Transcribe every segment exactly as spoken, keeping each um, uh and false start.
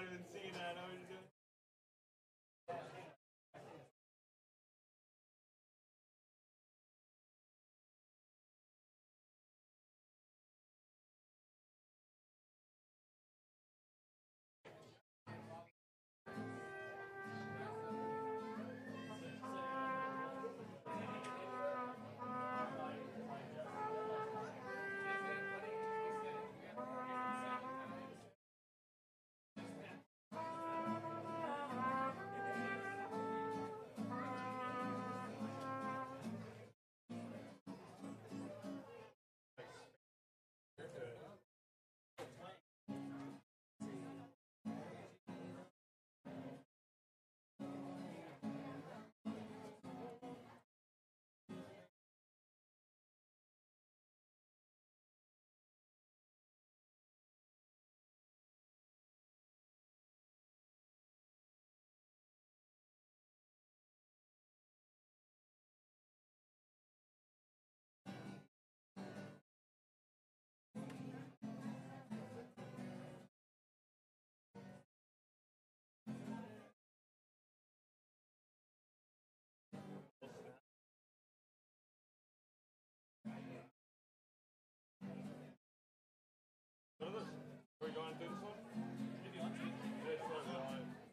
even see that. I was just... What are those? Are we going through this one? If you want to. Yeah, it's fine, I don't mind.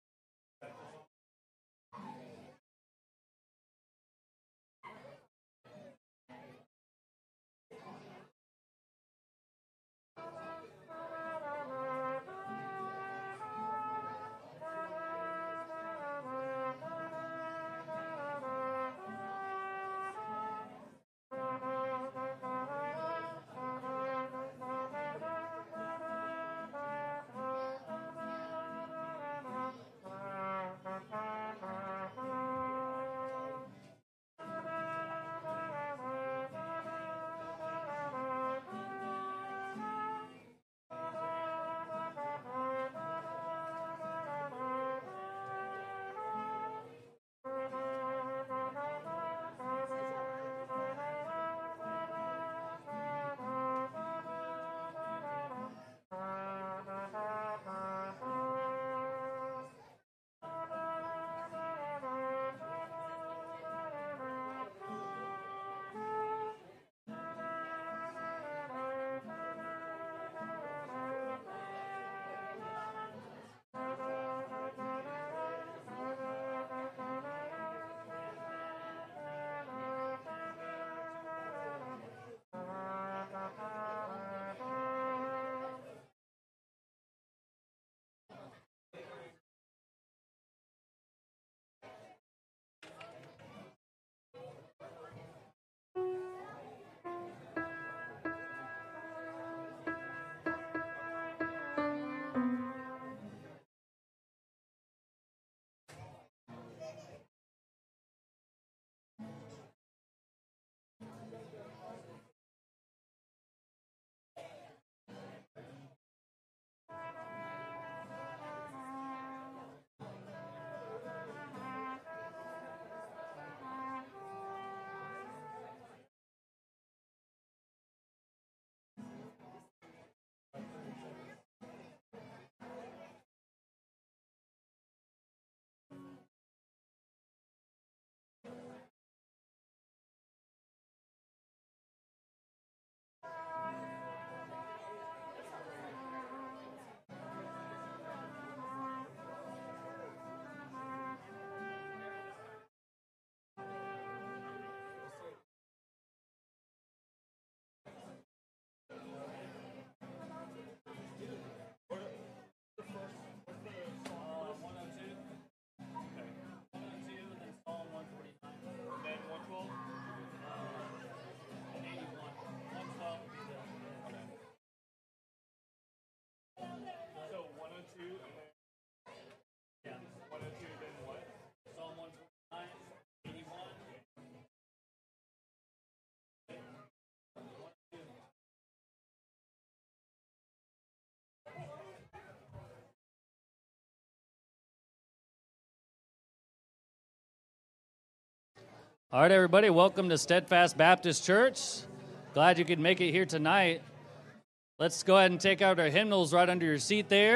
All right, everybody, welcome to Steadfast Baptist Church. Glad you could make it here tonight. Let's go ahead and take out our hymnals right under your seat there.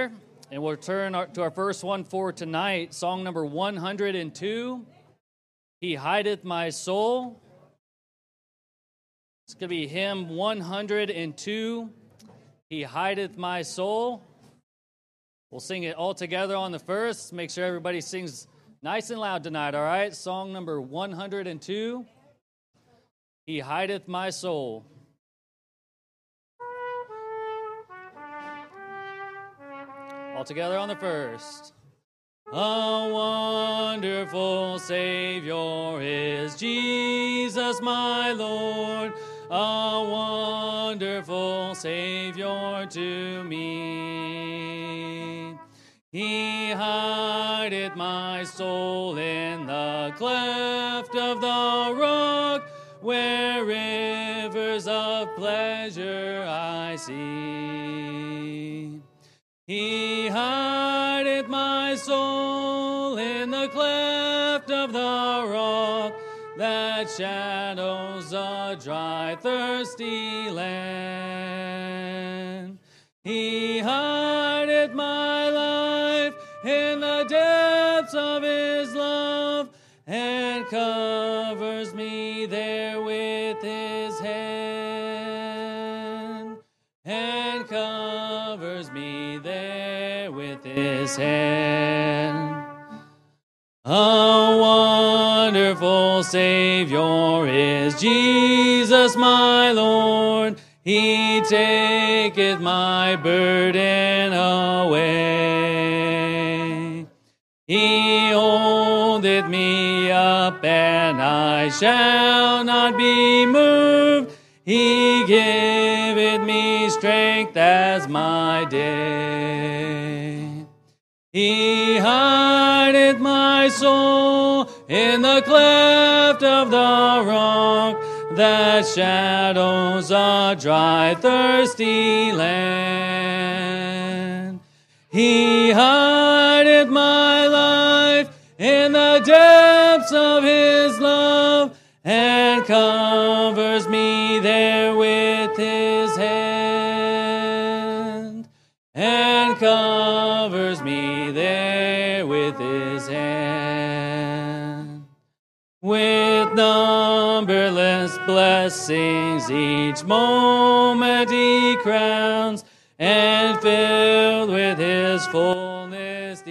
And we'll turn our, to our first one for tonight, song number one hundred two, He Hideth My Soul. It's going to be hymn one hundred two, He Hideth My Soul. We'll sing it all together on the first. Make sure everybody sings nice and loud tonight, all right? Song number one hundred two, He Hideth My Soul. All together on the first. A wonderful Savior is Jesus my Lord, a wonderful Savior to me. He hideth my soul in the cleft of the rock, where rivers of pleasure I see. He hideth my soul in the cleft of the rock, that shadows a dry, thirsty land. He hideth my life in the depths of His love, and covers me there with His hand, and covers me there with His hand. A wonderful Savior is Jesus my Lord, He taketh my burden away. He holdeth me up, and I shall not be moved. He giveth me strength as my day. He hideth my soul in the cleft of the rock, that shadows a dry, thirsty land. He hideth my life in the depths of His love, and covers me there with His hand, and covers me there with His hand. With numberless blessings each moment He crowns, and filled with His fullness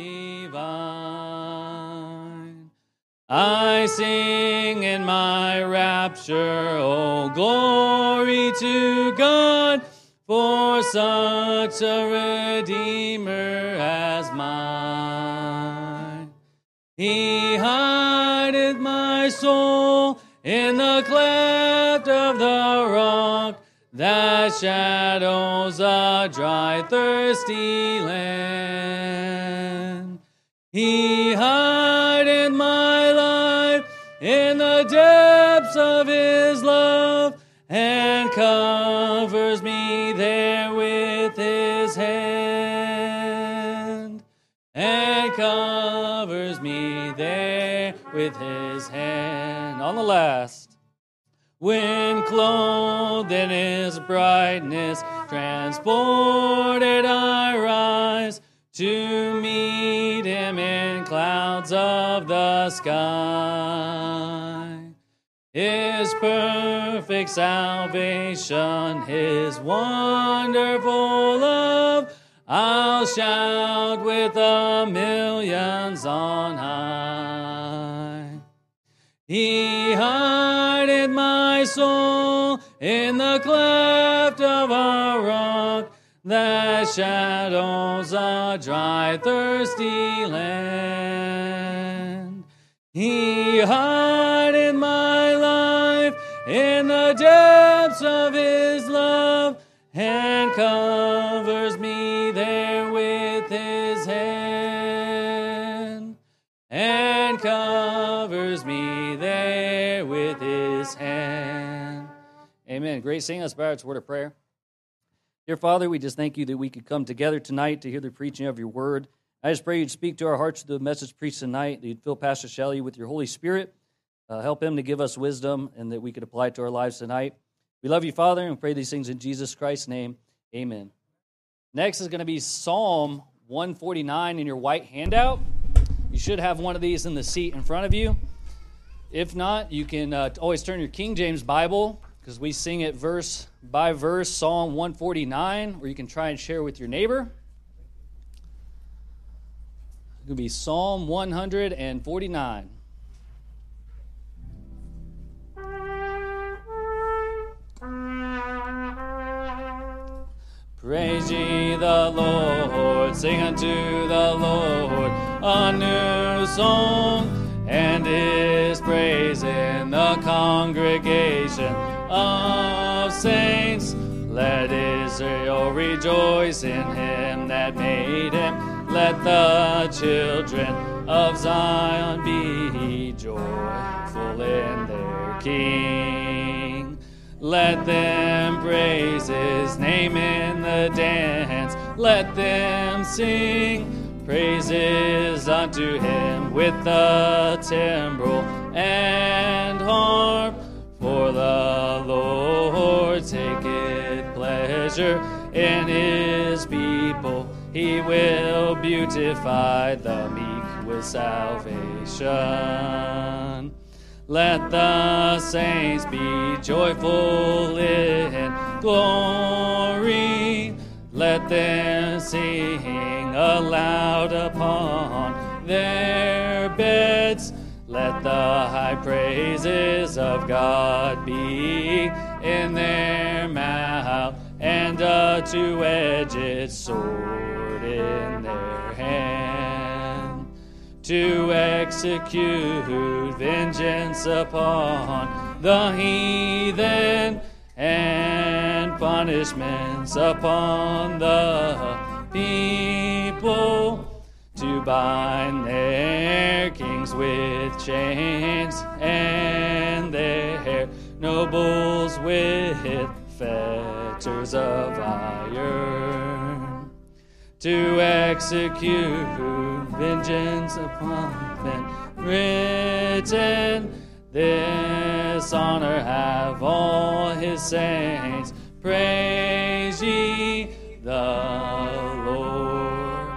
divine. I sing in my rapture, oh glory to God, for such a Redeemer as mine. He hideth my soul in the cleft of the rock, that shadows a dry, thirsty land. He hideth my life in the depths of His love, and covers me there with His hand, and covers me there with His hand. On the last. When clothed in His brightness, transported I rise, to meet Him in clouds of the sky. His perfect salvation, His wonderful love, I'll shout with the millions on high. He hideth my soul in the cleft of a rock, that shadows a dry, thirsty land. He hideth my life in the depths of His love, and covers me there with His hand, and covers me there with His hand. Amen. Great singing. Let's bow our word of prayer. Dear Father, we just thank You that we could come together tonight to hear the preaching of Your word. I just pray You'd speak to our hearts through the message preached tonight, that You'd fill Pastor Shelley with Your Holy Spirit, uh, help him to give us wisdom, and that we could apply it to our lives tonight. We love You, Father, and pray these things in Jesus Christ's name. Amen. Next is going to be Psalm one forty-nine in your white handout. You should have one of these in the seat in front of you. If not, you can uh, always turn your King James Bible, because we sing it verse by verse, Psalm one forty-nine, or you can try and share with your neighbor. It could be Psalm one forty-nine. Praise ye the Lord, sing unto the Lord a new song, and his praise in the congregation of saints. Let Israel rejoice in him that made him. Let the children of Zion be joyful in their King. Let them praise his name in the dance. Let them sing praises unto him with the timbrel and harp. For the Lord taketh pleasure in his people. He will beautify the meek with salvation. Let the saints be joyful in glory. Let them sing aloud upon their beds. Let the high praises of God be in their mouth, and a two-edged sword in their hand, to execute vengeance upon the heathen, and punishments upon the people, to bind their kings with chains and their nobles with fetters of iron, to execute vengeance upon them. Written, this honor have all his saints. Praise ye the Lord.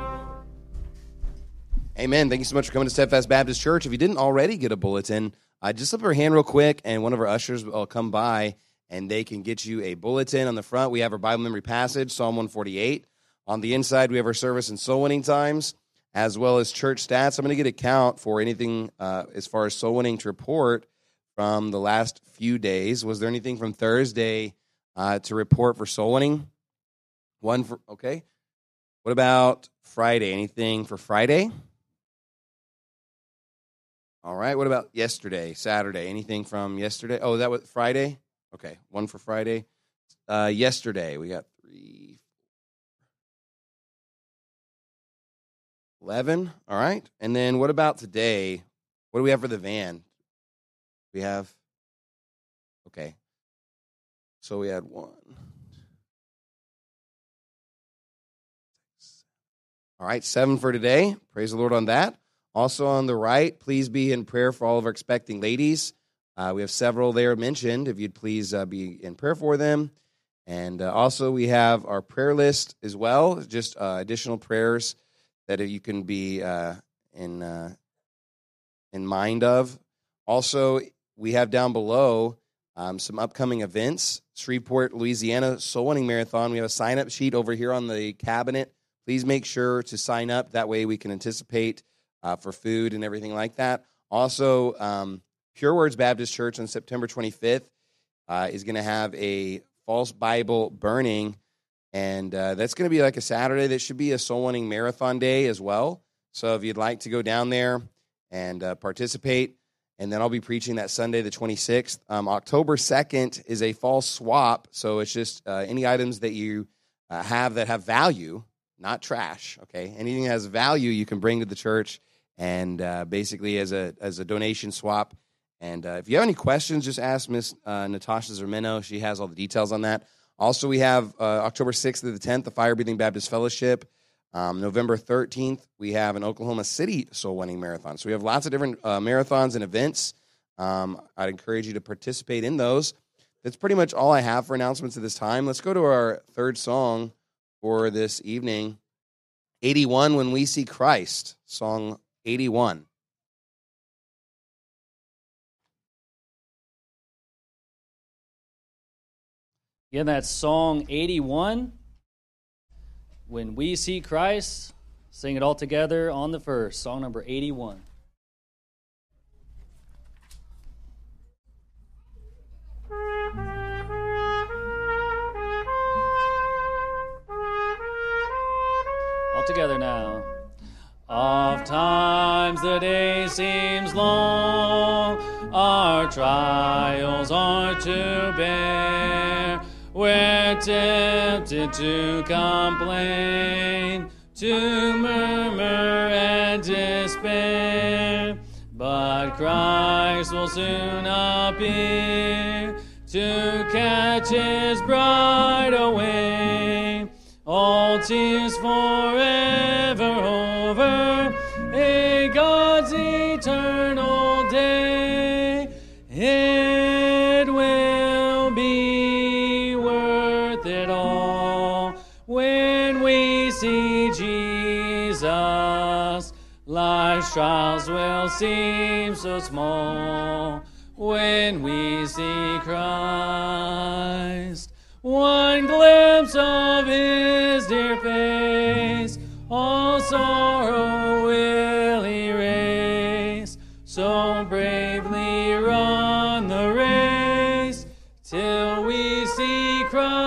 Amen. Thank you so much for coming to Steadfast Baptist Church. If you didn't already get a bulletin, uh, just slip your hand real quick, and one of our ushers will come by, and they can get you a bulletin. On the front, we have our Bible memory passage, Psalm one forty-eight. On the inside, we have our service and soul winning times, as well as church stats. I'm going to get a count for anything uh, as far as soul winning to report from the last few days. Was there anything from Thursday uh, to report for soul winning? One for, okay. What about Friday? Anything for Friday? All right. What about yesterday, Saturday? Anything from yesterday? Oh, that was Friday? Okay. One for Friday. Uh, yesterday, we got three. eleven. All right. And then what about today? What do we have for the van? We have, okay. So we had one. All right, seven for today. Praise the Lord on that. Also on the right, please be in prayer for all of our expecting ladies. Uh, we have several there mentioned. If you'd please uh, be in prayer for them. And uh, also we have our prayer list as well, just uh, additional prayers that you can be uh, in uh, in mind of. Also, we have down below um, some upcoming events. Shreveport, Louisiana Soul Winning Marathon. We have a sign-up sheet over here on the cabinet. Please make sure to sign up. That way we can anticipate uh, for food and everything like that. Also, um, Pure Words Baptist Church on September twenty-fifth uh, is going to have a false Bible burning, and uh, that's going to be like a Saturday. That should be a soul winning marathon day as well. So if you'd like to go down there and uh, participate, and then I'll be preaching that Sunday, the twenty-sixth. Um, October second is a false swap, so it's just uh, any items that you uh, have that have value, not trash, okay? Anything that has value you can bring to the church, and uh, basically as a as a donation swap. And uh, if you have any questions, just ask Miss uh, Natasha Zermino. She has all the details on that. Also, we have uh, October sixth to the tenth, the Fire Breathing Baptist Fellowship. Um, November thirteenth, we have an Oklahoma City Soul Winning Marathon. So we have lots of different uh, marathons and events. Um, I'd encourage you to participate in those. That's pretty much all I have for announcements at this time. Let's go to our third song for this evening. eighty-one, When We See Christ, song eighty-one. Again, that's song eighty-one, When We See Christ. Sing it all together on the first, song number eighty-one. All together now. Oft times the day seems long, our trials are to bear. We're tempted to complain, to murmur and despair. But Christ will soon appear to catch his bride away. All tears forever over, a God's eternal day. It will be worth it all when we see Jesus. Life's trials will seem so small when we see Christ. One glimpse of his dear face, all sorrow will erase. So bravely run the race till we see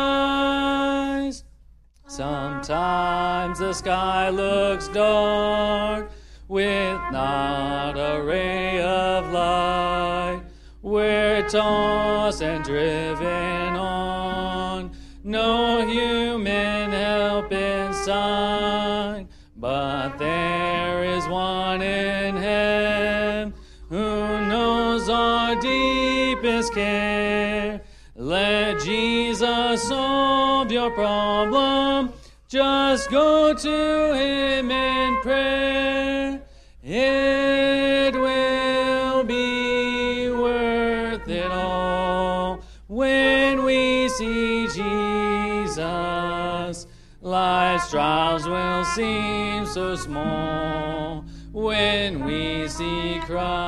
Christ. Sometimes the sky looks dark with not a ray of light. We're tossed and driven on, no human help in sight. But there is one in heaven who knows our deepest care. Let Jesus solve your problem. Just go to him in prayer. It will be worth it all when we see Jesus. Life's trials will seem so small when we see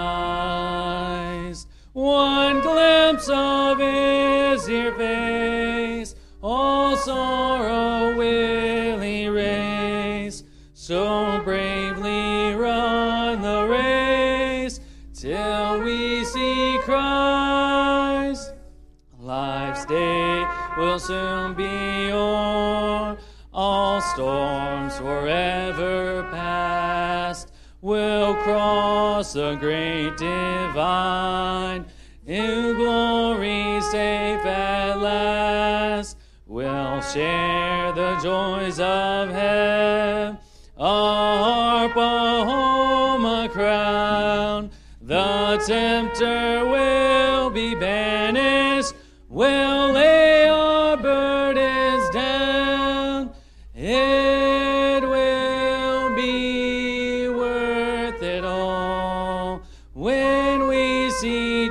Christ. One glimpse of his dear face, all sorrow will erase. So bravely run the race till we see Christ. Life's day will soon be o'er, all storms forever past. We'll cross the great divide, in glory safe at last. We'll share the joys of heaven, a harp, a home, a crown. The tempter will be banished. We'll lay our burdens down. It will be worth it all when we see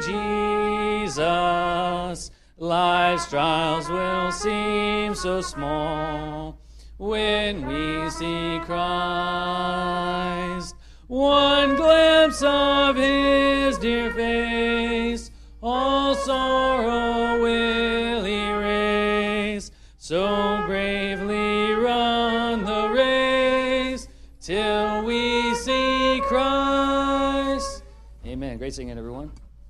Jesus. Life's trials will seem so small when we see Christ. One glimpse of his dear face, all sorrow will erase. So bravely run the race till we see Christ. Amen. Great singing, everyone.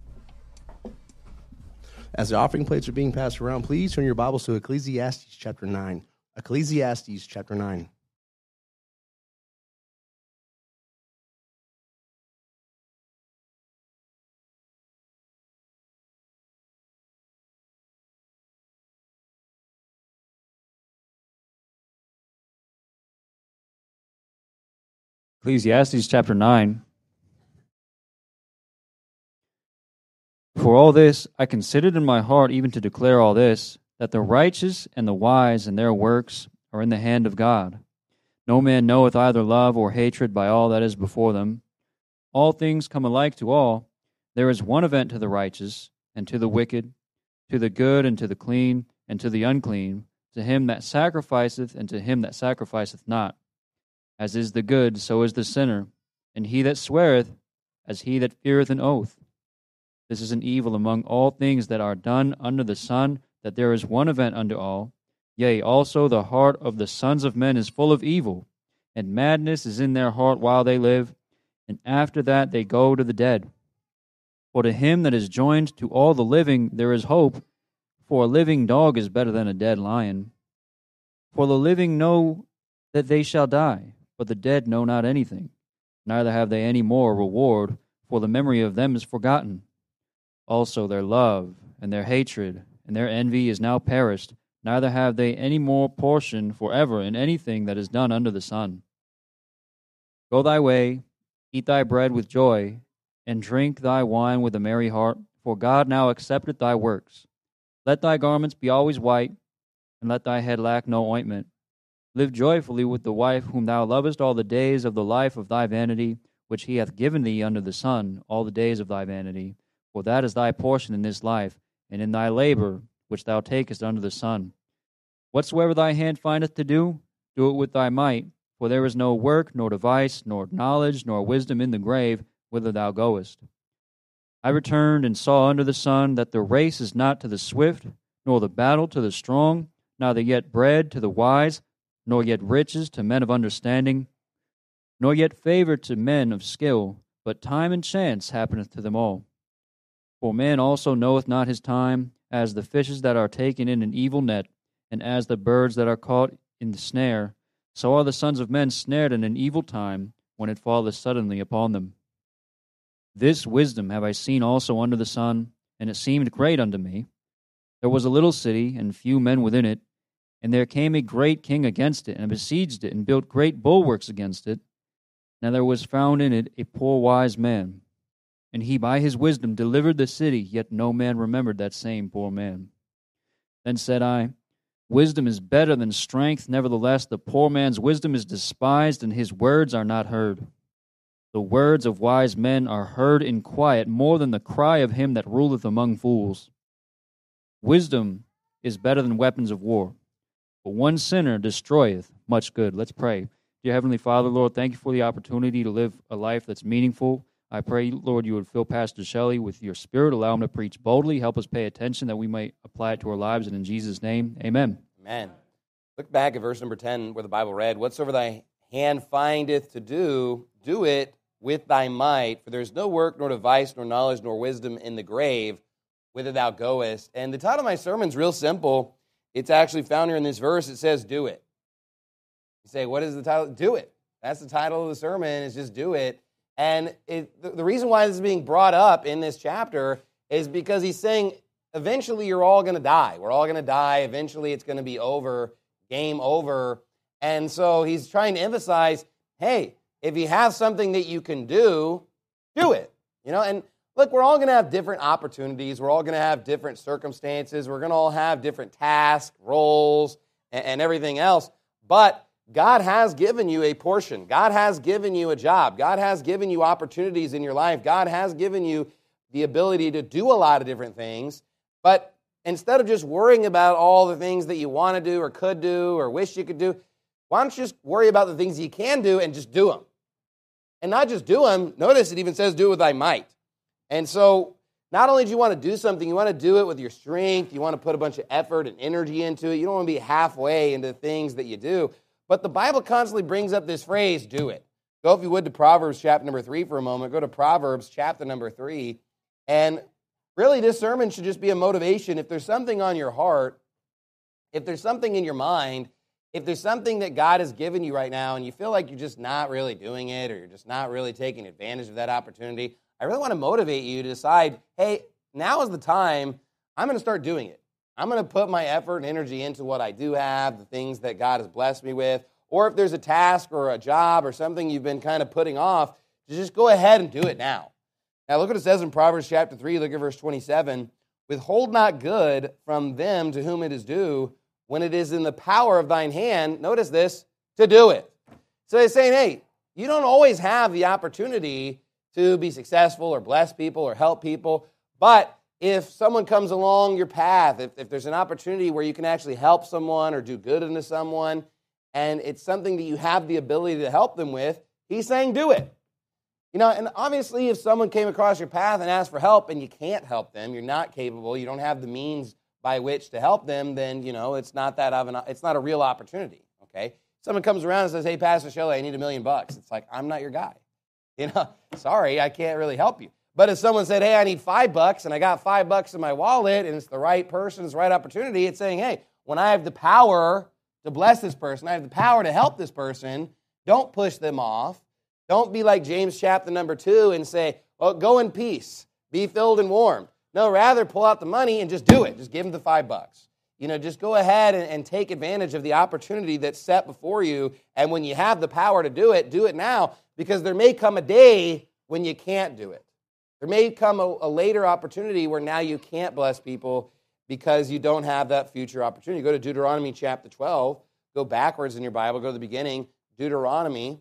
As the offering plates are being passed around, please turn your Bibles to Ecclesiastes chapter nine. Ecclesiastes chapter nine. Ecclesiastes chapter nine. For all this, I considered in my heart even to declare all this, that the righteous and the wise in their works are in the hand of God. No man knoweth either love or hatred by all that is before them. All things come alike to all. There is one event to the righteous, and to the wicked, to the good and to the clean, and to the unclean, to him that sacrificeth and to him that sacrificeth not. As is the good, so is the sinner, and he that sweareth, as he that feareth an oath. This is an evil among all things that are done under the sun, that there is one event unto all. Yea, also the heart of the sons of men is full of evil, and madness is in their heart while they live, and after that they go to the dead. For to him that is joined to all the living there is hope, for a living dog is better than a dead lion. For the living know that they shall die, but the dead know not anything, neither have they any more reward, for the memory of them is forgotten. Also their love, and their hatred, and their envy is now perished, neither have they any more portion forever in anything that is done under the sun. Go thy way, eat thy bread with joy, and drink thy wine with a merry heart, for God now accepteth thy works. Let thy garments be always white, and let thy head lack no ointment. Live joyfully with the wife whom thou lovest all the days of the life of thy vanity, which he hath given thee under the sun, all the days of thy vanity. For that is thy portion in this life, and in thy labor which thou takest under the sun. Whatsoever thy hand findeth to do, do it with thy might, for there is no work, nor device, nor knowledge, nor wisdom in the grave, whither thou goest. I returned and saw under the sun that the race is not to the swift, nor the battle to the strong, neither yet bread to the wise, nor yet riches to men of understanding, nor yet favor to men of skill, but time and chance happeneth to them all. For man also knoweth not his time, as the fishes that are taken in an evil net, and as the birds that are caught in the snare, so are the sons of men snared in an evil time, when it falleth suddenly upon them. This wisdom have I seen also under the sun, and it seemed great unto me. There was a little city, and few men within it, and there came a great king against it, and besieged it, and built great bulwarks against it. Now there was found in it a poor wise man, and he by his wisdom delivered the city, yet no man remembered that same poor man. Then said I, Wisdom is better than strength, nevertheless the poor man's wisdom is despised, and his words are not heard. The words of wise men are heard in quiet more than the cry of him that ruleth among fools. Wisdom is better than weapons of war, but one sinner destroyeth much good. Let's pray. Dear Heavenly Father, Lord, thank you for the opportunity to live a life that's meaningful. I pray, Lord, you would fill Pastor Shelley with your Spirit, allow him to preach boldly, help us pay attention that we might apply it to our lives, and in Jesus' name, amen. Amen. Look back at verse number ten where the Bible read, Whatsoever thy hand findeth to do, do it with thy might, for there is no work, nor device, nor knowledge, nor wisdom in the grave, whither thou goest. And the title of my sermon is real simple. It's actually found here in this verse. It says, do it. You say, what is the title? Do it. That's the title of the sermon, is just do it. And it, the, the reason why this is being brought up in this chapter is because he's saying, eventually you're all going to die. We're all going to die. Eventually it's going to be over, game over. And so he's trying to emphasize, hey, if you have something that you can do, do it. You know, and look, we're all going to have different opportunities. We're all going to have different circumstances. We're going to all have different tasks, roles, and, and everything else. But God has given you a portion. God has given you a job. God has given you opportunities in your life. God has given you the ability to do a lot of different things. But instead of just worrying about all the things that you want to do or could do or wish you could do, why don't you just worry about the things you can do and just do them? And not just do them. Notice it even says do it with thy might. And so not only do you want to do something, you want to do it with your strength. You want to put a bunch of effort and energy into it. You don't want to be halfway into the things that you do. But the Bible constantly brings up this phrase, do it. Go, if you would, to Proverbs chapter number three for a moment. Go to Proverbs chapter number three. And really, this sermon should just be a motivation. If there's something on your heart, if there's something in your mind, if there's something that God has given you right now and you feel like you're just not really doing it or you're just not really taking advantage of that opportunity, I really want to motivate you to decide, hey, now is the time. I'm going to start doing it. I'm going to put my effort and energy into what I do have, the things that God has blessed me with. Or if there's a task or a job or something you've been kind of putting off, just go ahead and do it now. Now look what it says in Proverbs chapter three, look at verse twenty-seven. Withhold not good from them to whom it is due, when it is in the power of thine hand, notice this, to do it. So he's saying, hey, you don't always have the opportunity to be successful or bless people or help people, but if someone comes along your path, if, if there's an opportunity where you can actually help someone or do good unto someone, and it's something that you have the ability to help them with, he's saying do it. You know, and obviously if someone came across your path and asked for help and you can't help them, you're not capable, you don't have the means by which to help them, then, you know, it's not that of an, it's not a real opportunity, okay? Someone comes around and says, hey, Pastor Shelley, I need a million bucks. It's like, I'm not your guy. You know, sorry, I can't really help you. But if someone said, hey, I need five bucks, and I got five bucks in my wallet, and it's the right person, it's the right opportunity, it's saying, hey, when I have the power to bless this person, I have the power to help this person, don't push them off. Don't be like James chapter number two and say, well, go in peace, be filled and warmed. No, rather pull out the money and just do it. Just give them the five bucks. You know, just go ahead and, and take advantage of the opportunity that's set before you, and when you have the power to do it, do it now, because there may come a day when you can't do it. There may come a, a later opportunity where now you can't bless people because you don't have that future opportunity. Go to Deuteronomy chapter twelve. Go backwards in your Bible. Go to the beginning. Deuteronomy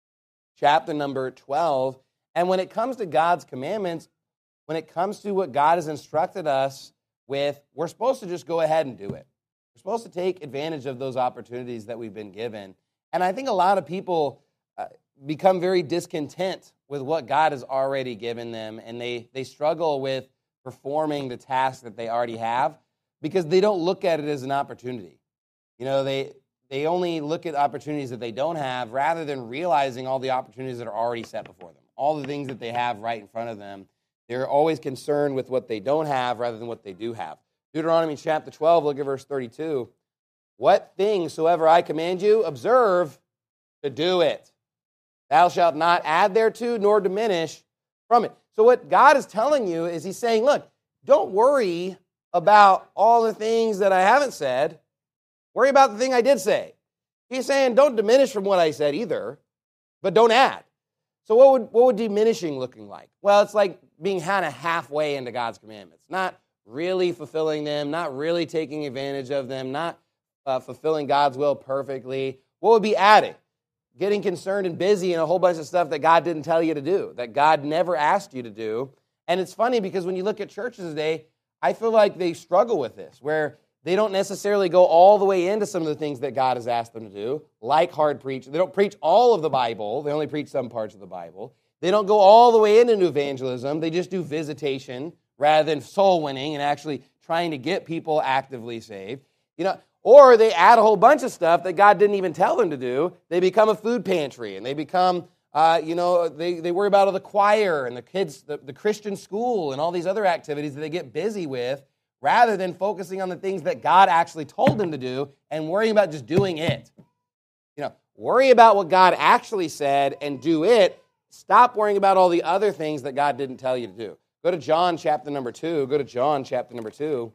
chapter number twelve. And when it comes to God's commandments, when it comes to what God has instructed us with, we're supposed to just go ahead and do it. We're supposed to take advantage of those opportunities that we've been given. And I think a lot of people uh, become very discontent with what God has already given them, and they, they struggle with performing the task that they already have because they don't look at it as an opportunity. You know, they they only look at opportunities that they don't have rather than realizing all the opportunities that are already set before them, all the things that they have right in front of them. They're always concerned with what they don't have rather than what they do have. Deuteronomy chapter twelve, look at verse thirty-two. What things soever I command you, observe to do it. Thou shalt not add thereto nor diminish from it. So what God is telling you is he's saying, look, don't worry about all the things that I haven't said. Worry about the thing I did say. He's saying don't diminish from what I said either, but don't add. So what would what would diminishing looking like? Well, it's like being kind of halfway into God's commandments, not really fulfilling them, not really taking advantage of them, not uh, fulfilling God's will perfectly. What would be adding? Getting concerned and busy in a whole bunch of stuff that God didn't tell you to do, that God never asked you to do. And it's funny because when you look at churches today, I feel like they struggle with this, where they don't necessarily go all the way into some of the things that God has asked them to do, like hard preach. They don't preach all of the Bible. They only preach some parts of the Bible. They don't go all the way into evangelism. They just do visitation rather than soul winning and actually trying to get people actively saved. You know, or they add a whole bunch of stuff that God didn't even tell them to do. They become a food pantry, and they become, uh, you know, they, they worry about all the choir and the kids, the, the Christian school, and all these other activities that they get busy with, rather than focusing on the things that God actually told them to do and worrying about just doing it. You know, worry about what God actually said and do it. Stop worrying about all the other things that God didn't tell you to do. Go to John chapter number two. Go to John chapter number two.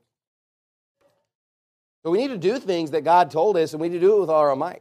So we need to do things that God told us, and we need to do it with all our might.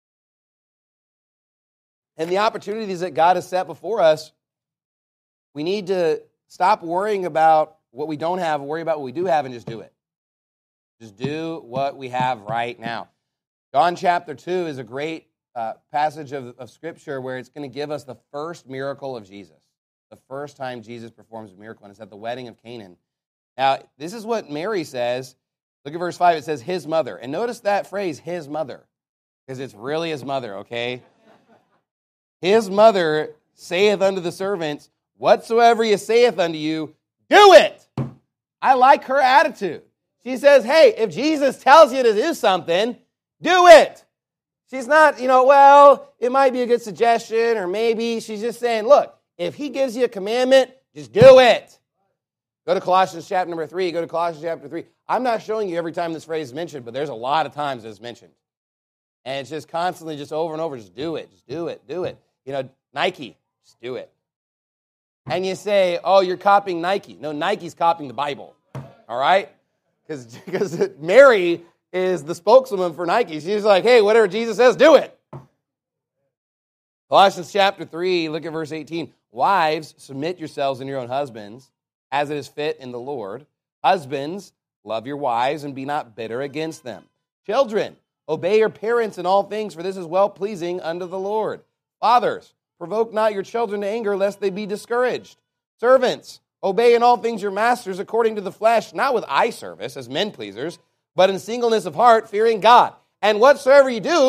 And the opportunities that God has set before us, we need to stop worrying about what we don't have, worry about what we do have, and just do it. Just do what we have right now. John chapter two is a great uh, passage of, of Scripture where it's going to give us the first miracle of Jesus, the first time Jesus performs a miracle, and it's at the wedding of Canaan. Now, this is what Mary says. Look at verse five. It says, his mother. And notice that phrase, his mother, because it's really his mother, okay? His mother saith unto the servants, whatsoever he saith unto you, do it. I like her attitude. She says, hey, if Jesus tells you to do something, do it. She's not, you know, well, it might be a good suggestion, or maybe she's just saying, look, if he gives you a commandment, just do it. Go to Colossians chapter number three. Go to Colossians chapter three. I'm not showing you every time this phrase is mentioned, but there's a lot of times it's mentioned. And it's just constantly, just over and over, just do it, just do it, do it. You know, Nike, just do it. And you say, oh, you're copying Nike. No, Nike's copying the Bible, all right? Because Mary is the spokeswoman for Nike. She's like, hey, whatever Jesus says, do it. Colossians chapter three, look at verse eighteen. Wives, submit yourselves in your own husbands, as it is fit in the Lord. Husbands, love your wives and be not bitter against them. Children, obey your parents in all things, for this is well-pleasing unto the Lord. Fathers, provoke not your children to anger, lest they be discouraged. Servants, obey in all things your masters according to the flesh, not with eye service as men pleasers, but in singleness of heart, fearing God. And whatsoever you do,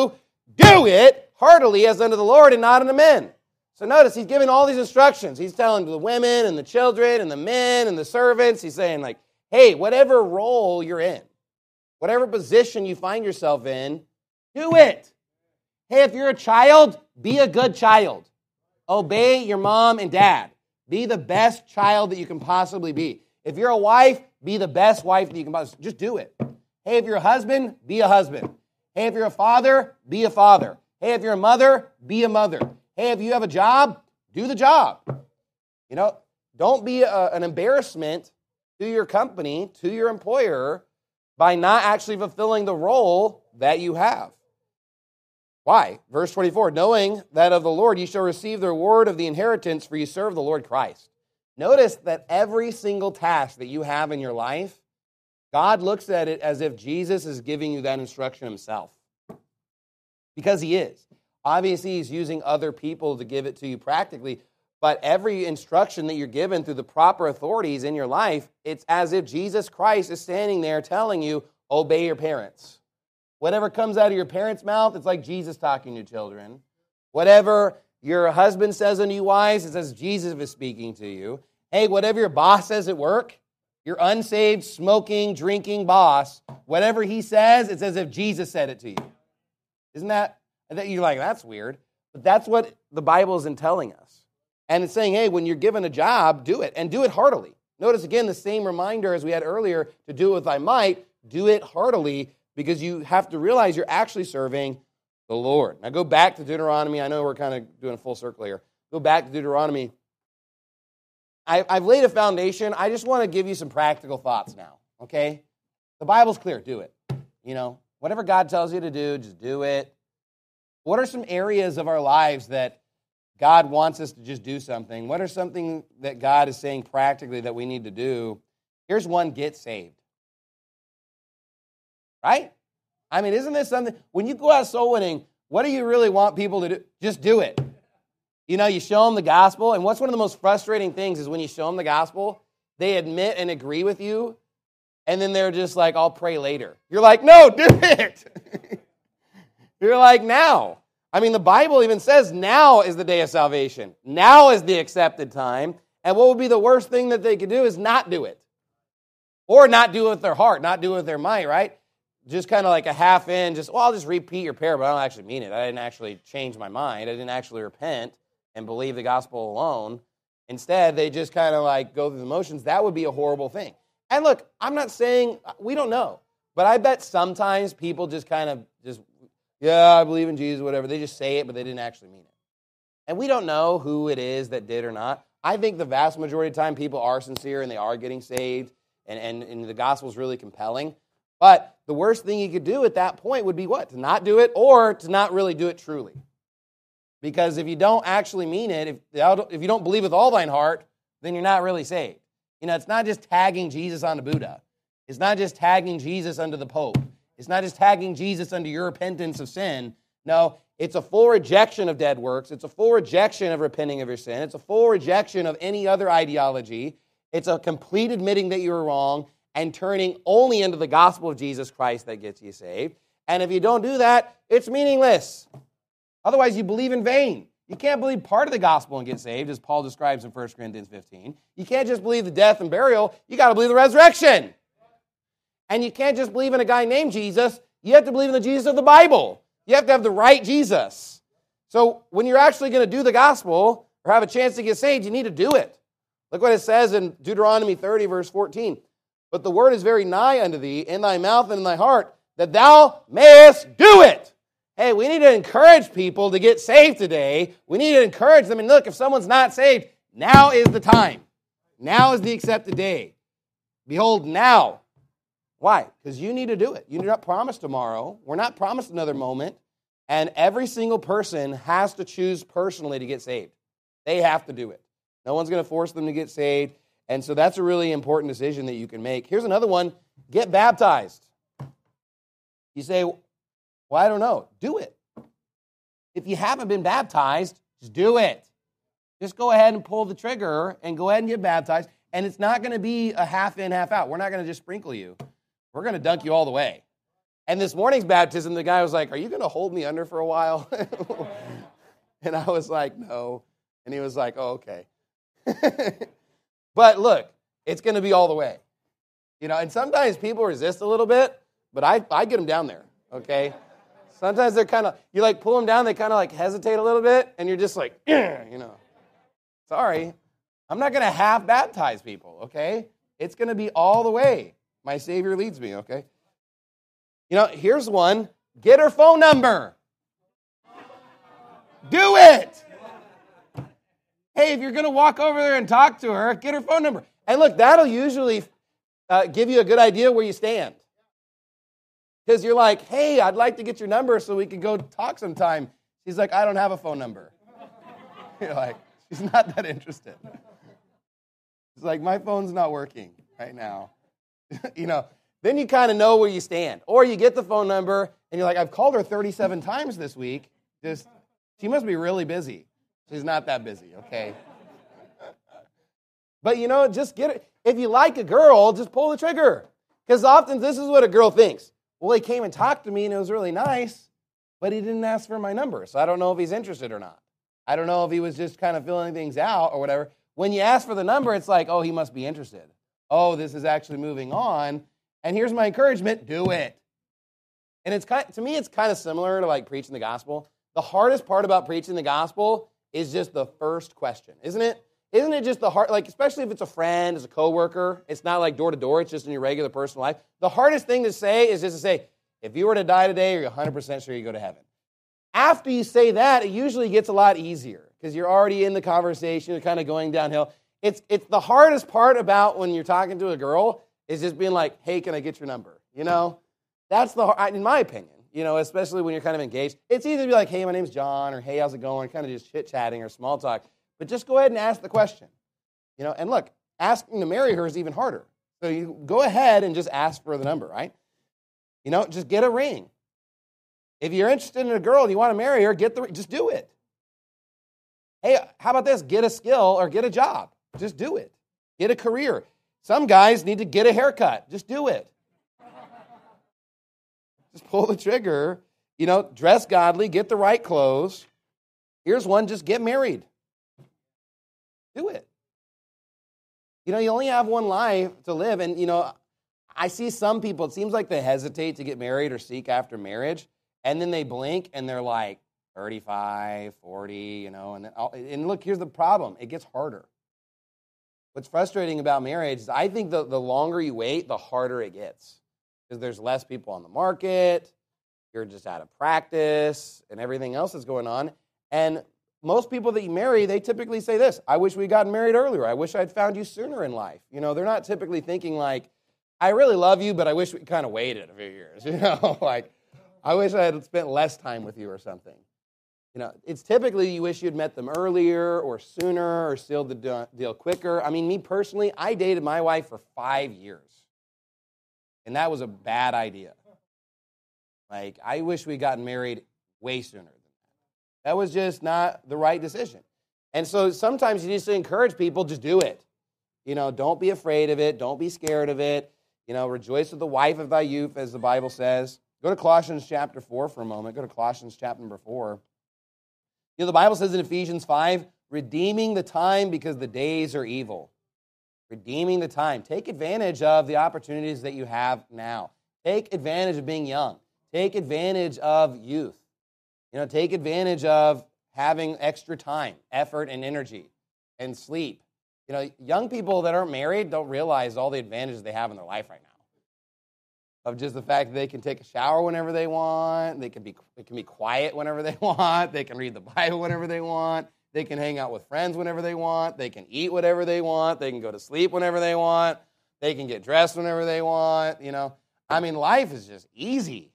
do it heartily as unto the Lord and not unto men. So notice, he's giving all these instructions. He's telling the women and the children and the men and the servants, he's saying like, hey, whatever role you're in, whatever position you find yourself in, do it. Hey, if you're a child, be a good child. Obey your mom and dad. Be the best child that you can possibly be. If you're a wife, be the best wife that you can possibly. Just do it. Hey, if you're a husband, be a husband. Hey, if you're a father, be a father. Hey, if you're a mother, be a mother. Hey, if you have a job, do the job. You know, don't be a, an embarrassment to your company, to your employer, by not actually fulfilling the role that you have. Why? Verse twenty-four, knowing that of the Lord ye shall receive the reward of the inheritance, for ye serve the Lord Christ. Notice that every single task that you have in your life, God looks at it as if Jesus is giving you that instruction himself. Because he is. Obviously, he's using other people to give it to you practically, but every instruction that you're given through the proper authorities in your life, it's as if Jesus Christ is standing there telling you, obey your parents. Whatever comes out of your parents' mouth, it's like Jesus talking to children. Whatever your husband says unto you wives, it's as Jesus is speaking to you. Hey, whatever your boss says at work, your unsaved, smoking, drinking boss, whatever he says, it's as if Jesus said it to you. Isn't that, you're like, that's weird. But that's what the Bible is telling us. And it's saying, hey, when you're given a job, do it, and do it heartily. Notice again the same reminder as we had earlier, to do it with thy might, do it heartily, because you have to realize you're actually serving the Lord. Now go back to Deuteronomy. I know we're kind of doing a full circle here. Go back to Deuteronomy. I, I've laid a foundation. I just want to give you some practical thoughts now, okay? The Bible's clear. Do it. You know, whatever God tells you to do, just do it. What are some areas of our lives that God wants us to just do something? What are something that God is saying practically that we need to do? Here's one, get saved. Right? I mean, isn't this something, when you go out soul winning, what do you really want people to do? Just do it. You know, you show them the gospel, and what's one of the most frustrating things is when you show them the gospel, they admit and agree with you, and then they're just like, I'll pray later. You're like, no, do it. You're like, now. I mean, the Bible even says now is the day of salvation. Now is the accepted time, and what would be the worst thing that they could do is not do it. Or not do it with their heart, not do it with their might, right? Just kind of like a half in, just, well, I'll just repeat your prayer, but I don't actually mean it. I didn't actually change my mind. I didn't actually repent and believe the gospel alone. Instead, they just kind of like go through the motions. That would be a horrible thing. And look, I'm not saying, we don't know, but I bet sometimes people just kind of just, yeah, I believe in Jesus, whatever. They just say it, but they didn't actually mean it. And we don't know who it is that did or not. I think the vast majority of the time people are sincere and they are getting saved, and, and, and the gospel is really compelling. But the worst thing you could do at that point would be what? To not do it, or to not really do it truly. Because if you don't actually mean it, if, if you don't believe with all thine heart, then you're not really saved. You know, it's not just tagging Jesus onto Buddha. It's not just tagging Jesus unto the Pope. It's not just tagging Jesus unto your repentance of sin. No, it's a full rejection of dead works. It's a full rejection of repenting of your sin. It's a full rejection of any other ideology. It's a complete admitting that you were wrong and turning only into the gospel of Jesus Christ that gets you saved. And if you don't do that, it's meaningless. Otherwise, you believe in vain. You can't believe part of the gospel and get saved, as Paul describes in First Corinthians fifteen. You can't just believe the death and burial. You got to believe the resurrection. And you can't just believe in a guy named Jesus. You have to believe in the Jesus of the Bible. You have to have the right Jesus. So when you're actually going to do the gospel or have a chance to get saved, you need to do it. Look what it says in Deuteronomy thirty, verse fourteen. But the word is very nigh unto thee, in thy mouth and in thy heart, that thou mayest do it. Hey, we need to encourage people to get saved today. We need to encourage them. And look, if someone's not saved, now is the time. Now is the accepted day. Behold, now. Why? Because you need to do it. You're not promised tomorrow. We're not promised another moment. And every single person has to choose personally to get saved. They have to do it. No one's going to force them to get saved. And so that's a really important decision that you can make. Here's another one. Get baptized. You say, well, I don't know. Do it. If you haven't been baptized, just do it. Just go ahead and pull the trigger and go ahead and get baptized. And it's not going to be a half in, half out. We're not going to just sprinkle you. We're going to dunk you all the way. And this morning's baptism, the guy was like, are you going to hold me under for a while? And I was like, no. And he was like, oh, okay. But look, it's going to be all the way. You know, and sometimes people resist a little bit, but I, I get them down there, okay? Sometimes they're kind of, you like pull them down, they kind of like hesitate a little bit, and you're just like, you know, sorry. I'm not going to half baptize people, okay? It's going to be all the way. My Savior leads me, okay? You know, here's one. Get her phone number. Do it. Hey, if you're going to walk over there and talk to her, get her phone number. And look, that'll usually uh, give you a good idea where you stand. Because you're like, hey, I'd like to get your number so we can go talk sometime. She's like, I don't have a phone number. You're like, she's not that interested. It's like, my phone's not working right now. You know, then you kind of know where you stand. Or you get the phone number, and you're like, I've called her thirty-seven times this week. Just, she must be really busy. She's not that busy, okay? But, you know, just get it. If you like a girl, just pull the trigger. Because often this is what a girl thinks. Well, he came and talked to me, and it was really nice, but he didn't ask for my number, so I don't know if he's interested or not. I don't know if he was just kind of filling things out or whatever. When you ask for the number, it's like, oh, he must be interested. Oh, this is actually moving on. And here's my encouragement, do it. And it's kind, to me, it's kind of similar to like preaching the gospel. The hardest part about preaching the gospel is just the first question, isn't it? Isn't it just the hard, like, especially if it's a friend, as a coworker, it's not like door to door, it's just in your regular personal life. The hardest thing to say is just to say, if you were to die today, you're one hundred percent sure you go to heaven. After you say that, it usually gets a lot easier because you're already in the conversation, you're kind of going downhill. It's it's the hardest part about when you're talking to a girl is just being like, hey, can I get your number? You know, that's the, in my opinion, you know, especially when you're kind of engaged. It's easy to be like, hey, my name's John, or hey, how's it going? Kind of just chit-chatting or small talk. But just go ahead and ask the question. You know, and look, asking to marry her is even harder. So you go ahead and just ask for the number, right? You know, just get a ring. If you're interested in a girl and you want to marry her, get the just do it. Hey, how about this? Get a skill or get a job. Just do it. Get a career. Some guys need to get a haircut. Just do it. Just pull the trigger. You know, dress godly, get the right clothes. Here's one, just get married. Do it. You know, you only have one life to live. And, you know, I see some people, it seems like they hesitate to get married or seek after marriage. And then they blink and they're like thirty-five, forty, you know. And, then, and look, here's the problem. It gets harder. What's frustrating about marriage is I think the, the longer you wait, the harder it gets. Because there's less people on the market. You're just out of practice and everything else that's going on. And most people that you marry, they typically say this, I wish we'd gotten married earlier. I wish I'd found you sooner in life. You know, they're not typically thinking like, I really love you, but I wish we kind of waited a few years. You know, like, I wish I had spent less time with you or something. You know, it's typically you wish you'd met them earlier or sooner or sealed the deal quicker. I mean, me personally, I dated my wife for five years. And that was a bad idea. Like, I wish we'd gotten married way sooner than that. That was just not the right decision. And so sometimes you need to encourage people, just do it. You know, don't be afraid of it. Don't be scared of it. You know, rejoice with the wife of thy youth, as the Bible says. Go to Colossians chapter four for a moment. Go to Colossians chapter number four. You know, the Bible says in Ephesians five, redeeming the time because the days are evil. Redeeming the time. Take advantage of the opportunities that you have now. Take advantage of being young. Take advantage of youth. You know, take advantage of having extra time, effort, and energy, and sleep. You know, young people that aren't married don't realize all the advantages they have in their life right now. Of just the fact that they can take a shower whenever they want, they can be they can be quiet whenever they want, they can read the Bible whenever they want, they can hang out with friends whenever they want, they can eat whatever they want, they can go to sleep whenever they want, they can get dressed whenever they want, you know. I mean, life is just easy.